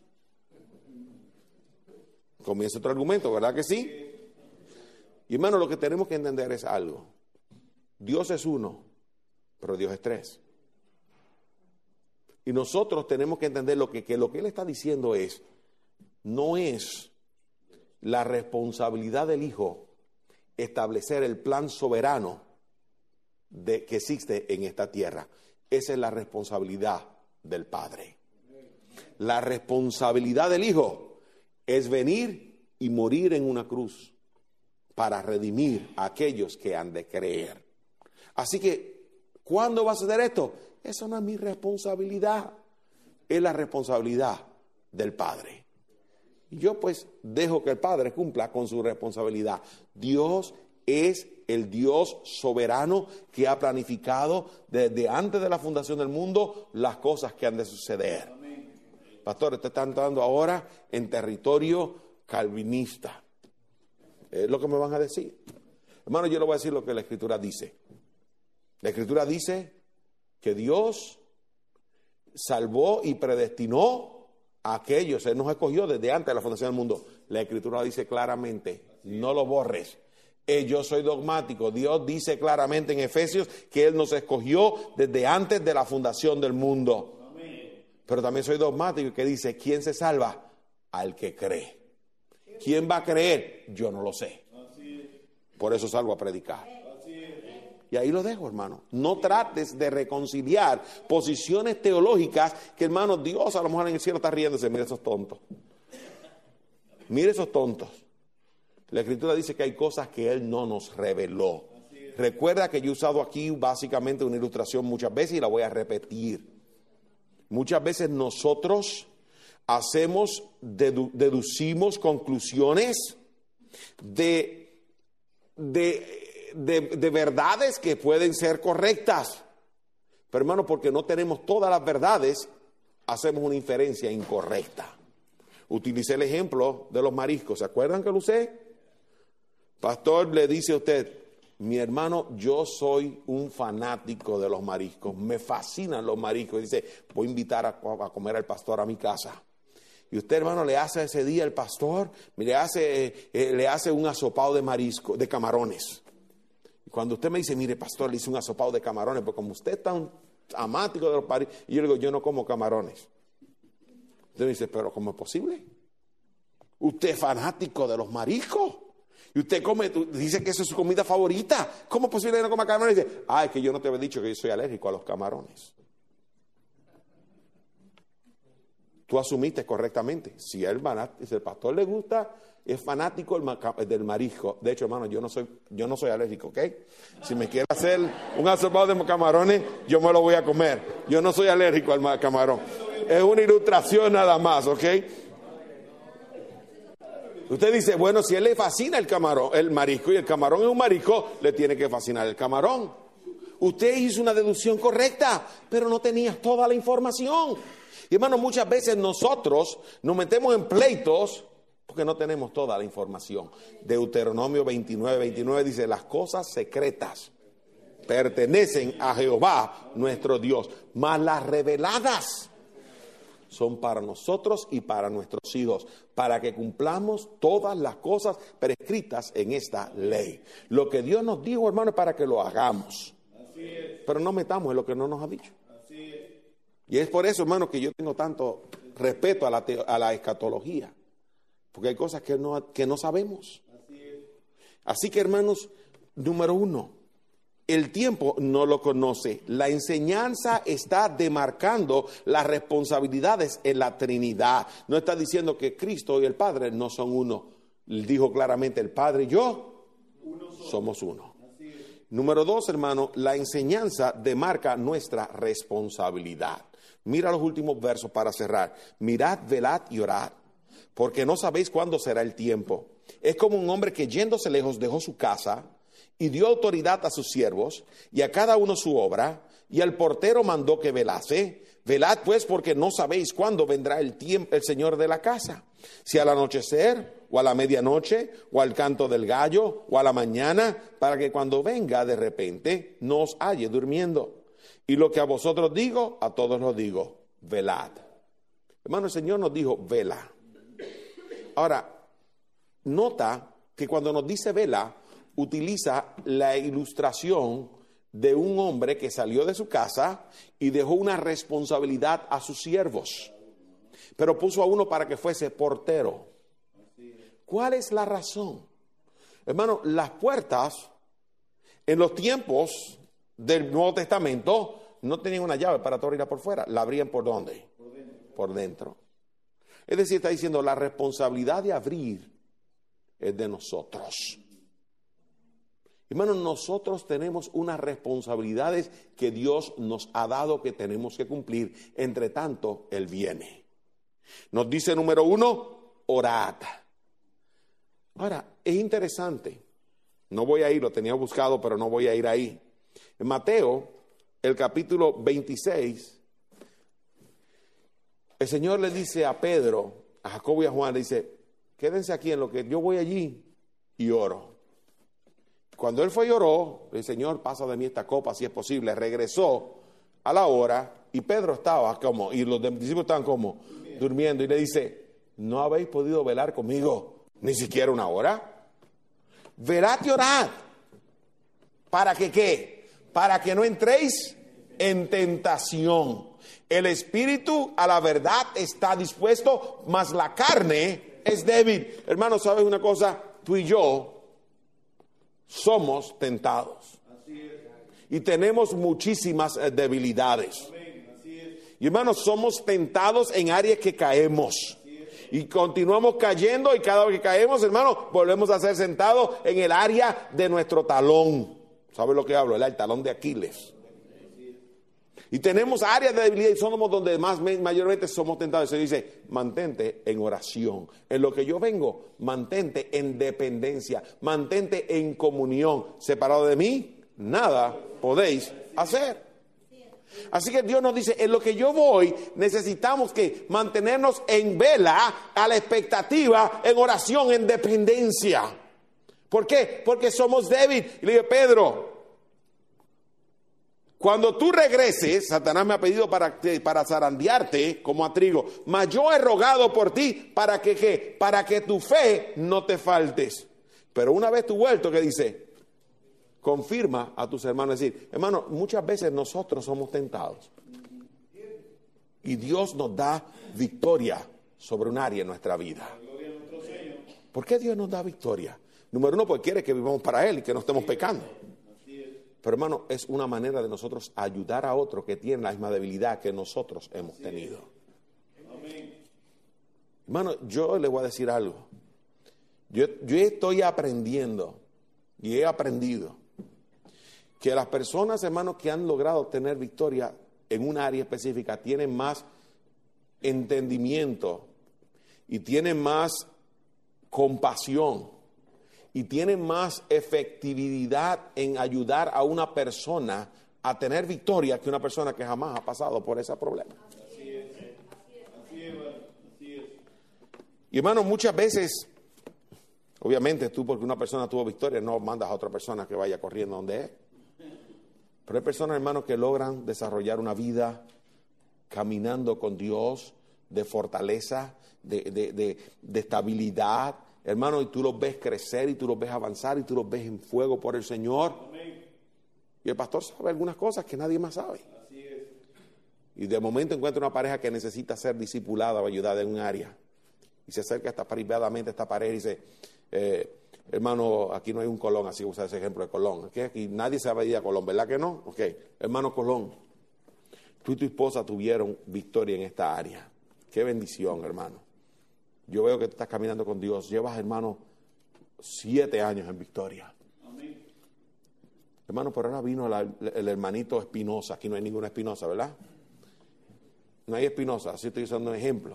A: Comienza otro argumento, ¿verdad que sí? Y hermano, lo que tenemos que entender es algo. Dios es uno, pero Dios es 3. Y nosotros tenemos que entender que lo que Él está diciendo no es la responsabilidad del Hijo establecer el plan soberano que existe en esta tierra. Esa es la responsabilidad del Padre. La responsabilidad del Hijo es venir y morir en una cruz para redimir a aquellos que han de creer. Así que, ¿cuándo va a suceder esto? Eso no es mi responsabilidad, es la responsabilidad del Padre. Y yo pues dejo que el Padre cumpla con su responsabilidad. Dios es el Dios soberano que ha planificado desde antes de la fundación del mundo las cosas que han de suceder. Pastor, usted está entrando ahora en territorio calvinista. Es lo que me van a decir. Hermano, yo le voy a decir lo que la Escritura dice. La Escritura dice que Dios salvó y predestinó a aquellos, Él nos escogió desde antes de la fundación del mundo. La Escritura dice claramente, no lo borres. Yo soy dogmático. Dios dice claramente en Efesios que Él nos escogió desde antes de la fundación del mundo. Pero también soy dogmático que dice, ¿quién se salva? Al que cree. ¿Quién va a creer? Yo no lo sé. Por eso salgo a predicar. Y ahí lo dejo, hermano. No trates de reconciliar posiciones teológicas que, hermano, Dios a lo mejor en el cielo está riéndose. Mire esos tontos. Mire esos tontos. La Escritura dice que hay cosas que Él no nos reveló. Recuerda que yo he usado aquí básicamente una ilustración muchas veces y la voy a repetir. Muchas veces nosotros deducimos conclusiones de de verdades que pueden ser correctas. Pero hermano, porque no tenemos todas las verdades, hacemos una inferencia incorrecta. Utilicé el ejemplo de los mariscos. ¿Se acuerdan que lo usé? Pastor le dice a usted: mi hermano, yo soy un fanático de los mariscos. Me fascinan los mariscos. Dice: voy a invitar a comer al pastor a mi casa. Y usted, hermano, le hace ese día al pastor, le hace un asopado de marisco, de camarones. Y cuando usted me dice: mire, pastor, le hice un asopado de camarones, porque como usted es tan amático de los mariscos, y yo le digo: yo no como camarones. Usted me dice: pero ¿cómo es posible? Usted es fanático de los mariscos. Y usted dice que esa es su comida favorita. ¿Cómo es posible que no coma camarones? Y dice: es que yo no te había dicho que yo soy alérgico a los camarones. Tú asumiste correctamente. Si el pastor le gusta, es fanático del marisco. De hecho, hermano, yo no soy alérgico, ¿ok? Si me quiere hacer un asopado de camarones, yo me lo voy a comer. Yo no soy alérgico al camarón. Es una ilustración nada más, ¿ok? Usted dice: bueno, si a él le fascina el marisco, y el camarón es un marisco, le tiene que fascinar el camarón. Usted hizo una deducción correcta, pero no tenía toda la información. Y hermano, muchas veces nosotros nos metemos en pleitos porque no tenemos toda la información. Deuteronomio 29 dice: las cosas secretas pertenecen a Jehová nuestro Dios, mas las reveladas son para nosotros y para nuestros hijos, para que cumplamos todas las cosas prescritas en esta ley. Lo que Dios nos dijo, hermano, es para que lo hagamos. Pero no metamos en lo que no nos ha dicho. Y es por eso, hermano, que yo tengo tanto respeto a la escatología, porque hay cosas que no sabemos. Así que, hermanos, número 1, el tiempo no lo conoce. La enseñanza está demarcando las responsabilidades en la Trinidad. No está diciendo que Cristo y el Padre no son uno. Dijo claramente: el Padre y yo somos uno. Número 2, hermano, la enseñanza demarca nuestra responsabilidad. Mira los últimos versos para cerrar. Mirad, velad y orad, porque no sabéis cuándo será el tiempo. Es como un hombre que, yéndose lejos, dejó su casa y dio autoridad a sus siervos y a cada uno su obra, y al portero mandó que velase. Velad pues, porque no sabéis cuándo vendrá el Señor de la casa, si al anochecer, o a la medianoche, o al canto del gallo, o a la mañana, para que cuando venga de repente no os halle durmiendo. Y lo que a vosotros digo, a todos lo digo: velad. Hermano, el Señor nos dijo: vela. Ahora, nota que cuando nos dice vela, utiliza la ilustración de un hombre que salió de su casa y dejó una responsabilidad a sus siervos, pero puso a uno para que fuese portero. ¿Cuál es la razón? Hermano, las puertas en los tiempos del Nuevo Testamento no tenían una llave para abrirla por fuera. ¿La abrían por dónde? Por dentro. Es decir, está diciendo: la responsabilidad de abrir es de nosotros. Hermanos, nosotros tenemos unas responsabilidades que Dios nos ha dado que tenemos que cumplir. Entre tanto, Él viene. Nos dice, número 1, orad. Ahora, es interesante. No voy a ir, lo tenía buscado, pero no voy a ir ahí. En Mateo, el capítulo 26, el Señor le dice a Pedro, a Jacobo y a Juan, le dice: quédense aquí en lo que yo voy allí y oro. Cuando él fue y oró, el Señor: pasa de mí esta copa si es posible. Regresó a la hora y Pedro estaba como, y los discípulos estaban como durmiendo, y le dice: ¿no habéis podido velar conmigo ni siquiera una hora? Velad y orad. ¿Para que qué? Para que no entréis en tentación. El espíritu a la verdad está dispuesto, mas la carne es débil. Hermano, ¿sabes una cosa? Tú y yo somos tentados. Y tenemos muchísimas debilidades. Y hermanos, somos tentados en áreas que caemos. Y continuamos cayendo, y cada vez que caemos, hermano, volvemos a ser sentados en el área de nuestro talón. ¿Sabe lo que hablo? El talón de Aquiles. Y tenemos áreas de debilidad y somos donde mayormente somos tentados. Se dice, mantente en oración. En lo que yo vengo, mantente en dependencia, mantente en comunión. Separado de mí, nada podéis hacer. Así que Dios nos dice, en lo que yo voy, necesitamos que mantenernos en vela, a la expectativa, en oración, en dependencia. ¿Por qué? Porque somos débiles. Y le dije, Pedro, cuando tú regreses, Satanás me ha pedido para zarandearte como a trigo, mas yo he rogado por ti para que ¿qué? Para que tu fe no te faltes. Pero una vez tú vuelto, ¿qué dice? Confirma a tus hermanos. Es decir, hermano, muchas veces nosotros somos tentados y Dios nos da victoria sobre un área en nuestra vida. ¿Por qué Dios nos da victoria? Número uno, porque quiere que vivamos para Él y que no estemos pecando. Pero hermano, es una manera de nosotros ayudar a otro que tiene la misma debilidad que nosotros hemos tenido. Hermano, yo le voy a decir algo. Yo estoy aprendiendo y he aprendido que las personas, hermanos, que han logrado tener victoria en un área específica tienen más entendimiento y tienen más compasión y tienen más efectividad en ayudar a una persona a tener victoria que una persona que jamás ha pasado por ese problema. Así es. Y hermano, muchas veces, obviamente tú porque una persona tuvo victoria no mandas a otra persona que vaya corriendo donde es. Pero hay personas, hermanos, que logran desarrollar una vida caminando con Dios, de fortaleza, de estabilidad, hermano, y tú los ves crecer, y tú los ves avanzar, y tú los ves en fuego por el Señor. Amén. Y el pastor sabe algunas cosas que nadie más sabe. Así es. Y de momento encuentra una pareja que necesita ser discipulada o ayudada en un área. Y se acerca hasta privadamente a esta pareja y dice, hermano, aquí no hay un Colón, así usa ese ejemplo de Colón. Aquí nadie se va a ir a Colón, ¿verdad que no? Ok, hermano Colón, tú y tu esposa tuvieron victoria en esta área. Qué bendición, hermano. Yo veo que tú estás caminando con Dios. Llevas, hermano, 7 años en victoria. Amén. Hermano, por ahora vino el hermanito Espinosa. Aquí no hay ninguna Espinosa, ¿verdad? No hay Espinosa, así estoy usando un ejemplo.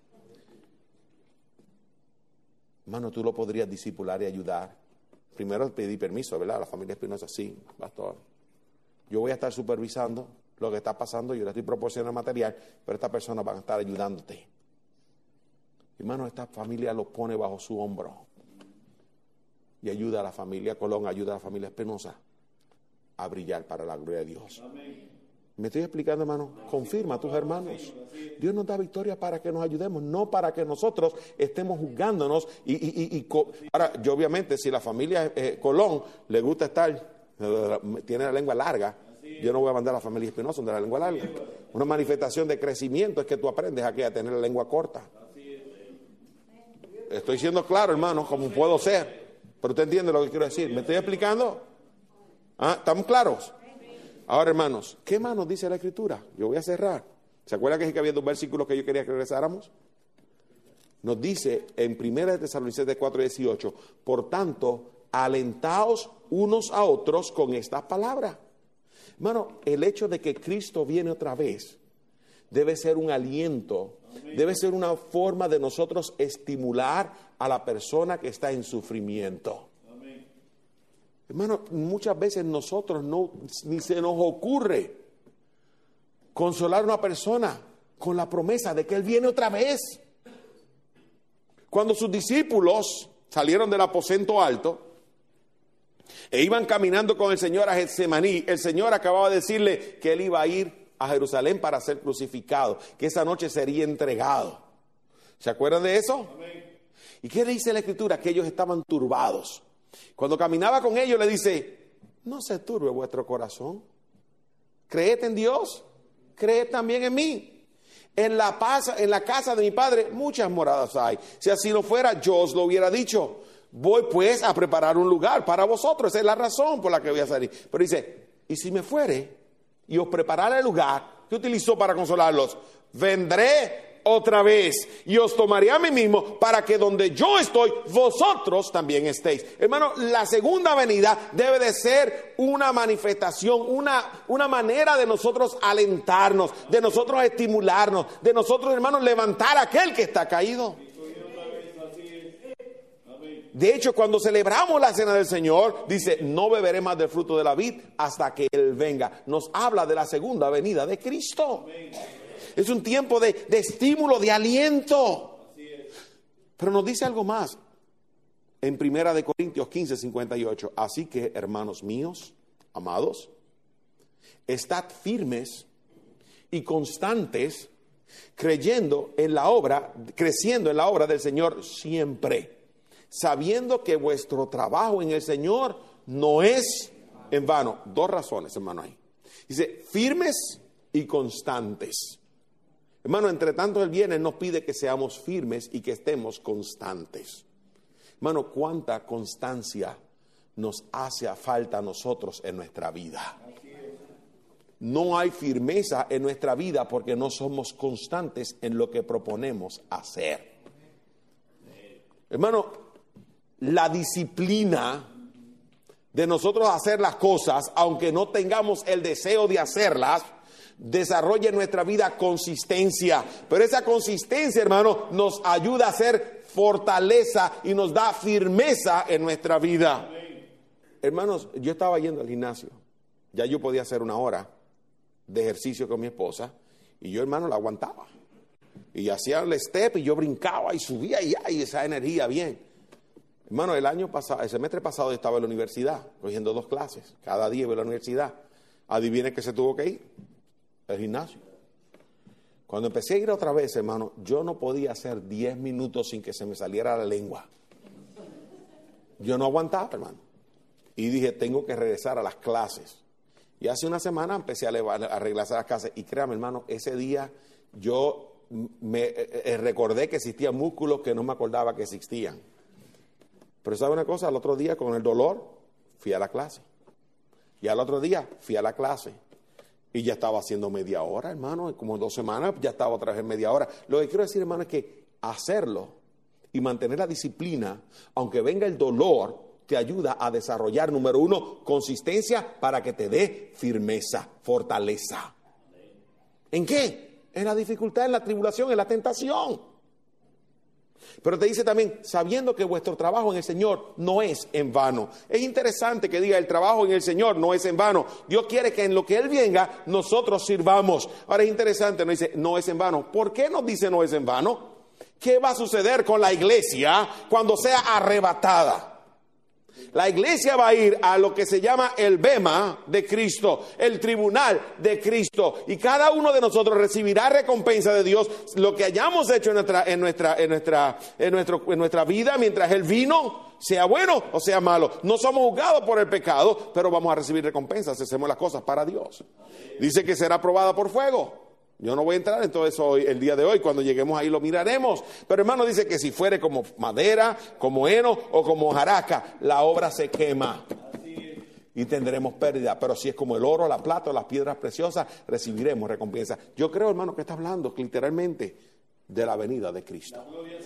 A: Hermano, tú lo podrías discipular y ayudar. Primero pedí permiso, ¿verdad? La familia Espinosa, sí, pastor. Yo voy a estar supervisando lo que está pasando. Yo le estoy proporcionando material, pero estas personas van a estar ayudándote. Hermano, esta familia lo pone bajo su hombro y ayuda a la familia Colón, ayuda a la familia Espinosa a brillar para la gloria de Dios. Amén. ¿Me estoy explicando, hermano? Confirma a tus hermanos. Dios nos da victoria para que nos ayudemos, no para que nosotros estemos juzgándonos. Ahora, yo obviamente, si la familia Colón le gusta tiene la lengua larga, yo no voy a mandar a la familia Espinosa de la lengua larga. Una manifestación de crecimiento es que tú aprendes aquí a tener la lengua corta. Estoy siendo claro, hermano, como puedo ser. Pero usted entiende lo que quiero decir. ¿Me estoy explicando? ¿Estamos claros? Ahora, hermanos, ¿qué más nos dice la Escritura? Yo voy a cerrar. ¿Se acuerdan que había 2 versículos que yo quería que regresáramos? Nos dice en 1 Tesalonicenses 4:18, por tanto, alentaos unos a otros con estas palabras. Hermano, el hecho de que Cristo viene otra vez debe ser un aliento, debe ser una forma de nosotros estimular a la persona que está en sufrimiento. Amén. Hermano, muchas veces nosotros ni se nos ocurre consolar a una persona con la promesa de que Él viene otra vez. Cuando sus discípulos salieron del aposento alto e iban caminando con el Señor a Getsemaní, el Señor acababa de decirle que Él iba a ir a Jerusalén para ser crucificado, que esa noche sería entregado. ¿Se acuerdan de eso? Amén. ¿Y qué le dice la Escritura? Que ellos estaban turbados. Cuando caminaba con ellos le dice, no se turbe vuestro corazón. Creed en Dios, creed también en mí. En la casa de mi Padre muchas moradas hay. Si así no fuera, yo os lo hubiera dicho. Voy pues a preparar un lugar para vosotros. Esa es la razón por la que voy a salir. Pero dice, y si me fuere y os preparara el lugar, ¿qué utilizó para consolarlos? Vendré otra vez, y os tomaré a mí mismo, para que donde yo estoy, vosotros también estéis. Hermano, la segunda venida debe de ser una manifestación, una manera de nosotros alentarnos, de nosotros estimularnos, de nosotros, hermanos, levantar a aquel que está caído. De hecho, cuando celebramos la cena del Señor, dice, no beberé más del fruto de la vid hasta que Él venga. Nos habla de la segunda venida de Cristo. Es un tiempo de estímulo, de aliento. Pero nos dice algo más. En 1 Corintios 15, 58. Así que, hermanos míos, amados, estad firmes y constantes, creciendo en la obra del Señor siempre, sabiendo que vuestro trabajo en el Señor no es en vano. Dos razones, hermano, ahí. Dice, firmes y constantes. Hermano, entre tanto Él viene, nos pide que seamos firmes y que estemos constantes. Hermano, cuánta constancia nos hace falta a nosotros en nuestra vida. No hay firmeza en nuestra vida porque no somos constantes en lo que proponemos hacer. Hermano, la disciplina de nosotros hacer las cosas, aunque no tengamos el deseo de hacerlas, desarrolla en nuestra vida consistencia. Pero esa consistencia, hermano, nos ayuda a hacer fortaleza y nos da firmeza en nuestra vida. Hermanos, yo estaba yendo al gimnasio. Ya yo podía hacer 1 hora de ejercicio con mi esposa. Y yo, hermano, la aguantaba. Y hacía el step y yo brincaba y subía y esa energía bien. Hermano, el semestre pasado yo estaba en la universidad, cogiendo 2 clases. Cada día iba a la universidad. Adivine que se tuvo que ir, el gimnasio. Cuando empecé a ir otra vez, hermano, yo no podía hacer 10 minutos sin que se me saliera la lengua. Yo no aguantaba, hermano. Y dije, tengo que regresar a las clases. Y hace 1 semana empecé a arreglarse las clases. Y créame, hermano, ese día yo me recordé que existían músculos que no me acordaba que existían. Pero ¿sabe una cosa? Al otro día, con el dolor, fui a la clase. Y al otro día, fui a la clase. Y ya estaba haciendo media hora, hermano. Como 2 semanas, ya estaba otra vez en media hora. Lo que quiero decir, hermano, es que hacerlo y mantener la disciplina, aunque venga el dolor, te ayuda a desarrollar, número 1, consistencia para que te dé firmeza, fortaleza. ¿En qué? En la dificultad, en la tribulación, en la tentación. Pero te dice también, sabiendo que vuestro trabajo en el Señor no es en vano. Es interesante que diga, el trabajo en el Señor no es en vano. Dios quiere que en lo que Él venga, nosotros sirvamos. Ahora es interesante, nos dice, no es en vano. ¿Por qué nos dice no es en vano? ¿Qué va a suceder con la iglesia cuando sea arrebatada? La iglesia va a ir a lo que se llama el bema de Cristo, el tribunal de Cristo, y cada uno de nosotros recibirá recompensa de Dios, lo que hayamos hecho en nuestra vida mientras Él vino, sea bueno o sea malo. No somos juzgados por el pecado, pero vamos a recibir recompensas si hacemos las cosas para Dios. Dice que será probada por fuego. Yo no voy a entrar en todo eso hoy, el día de hoy. Cuando lleguemos ahí lo miraremos. Pero hermano, dice que si fuere como madera, como heno o como hojarasca, la obra se quema y tendremos pérdida. Pero si es como el oro, la plata o las piedras preciosas, recibiremos recompensa. Yo creo, hermano, que está hablando literalmente de la venida de Cristo.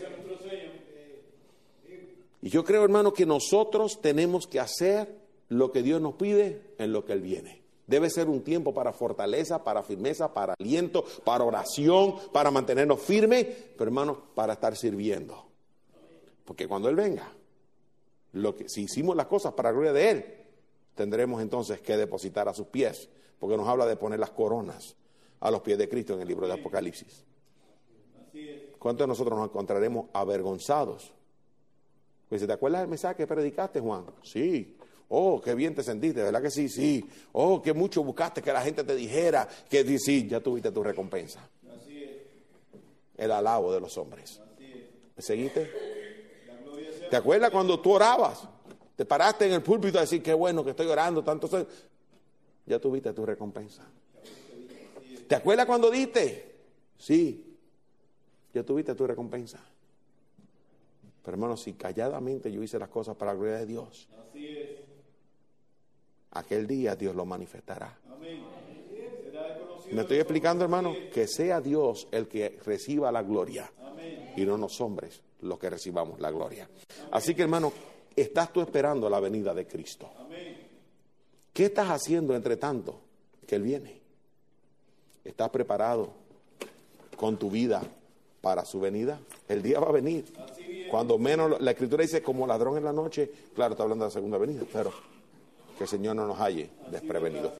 A: Y yo creo, hermano, que nosotros tenemos que hacer lo que Dios nos pide en lo que Él viene. Debe ser un tiempo para fortaleza, para firmeza, para aliento, para oración, para mantenernos firmes, pero hermanos, para estar sirviendo. Porque cuando Él venga, si hicimos las cosas para la gloria de Él, tendremos entonces que depositar a sus pies, porque nos habla de poner las coronas a los pies de Cristo en el libro de Apocalipsis. ¿Cuántos de nosotros nos encontraremos avergonzados? Pues, ¿te acuerdas del mensaje que predicaste, Juan? Sí. Oh, qué bien te sentiste, ¿verdad que sí? Sí. Oh, qué mucho buscaste que la gente te dijera que sí, ya tuviste tu recompensa. Así es. El alabo de los hombres. Así es. ¿Me seguiste? ¿Te acuerdas cuando tú orabas? Te paraste en el púlpito a decir, qué bueno que estoy orando tanto. Ya tuviste tu recompensa. ¿Te acuerdas cuando diste? Sí. Ya tuviste tu recompensa. Pero hermano, si calladamente yo hice las cosas para la gloria de Dios, así es, aquel día Dios lo manifestará. Amén. ¿Me estoy explicando, hermano? Que sea Dios el que reciba la gloria y no los hombres los que recibamos la gloria. Así que, hermano, estás tú esperando la venida de Cristo. ¿Qué estás haciendo entre tanto que Él viene? ¿Estás preparado con tu vida para su venida? El día va a venir. Cuando menos, la Escritura dice como ladrón en la noche. Claro, está hablando de la segunda venida, pero que el Señor no nos halle desprevenidos.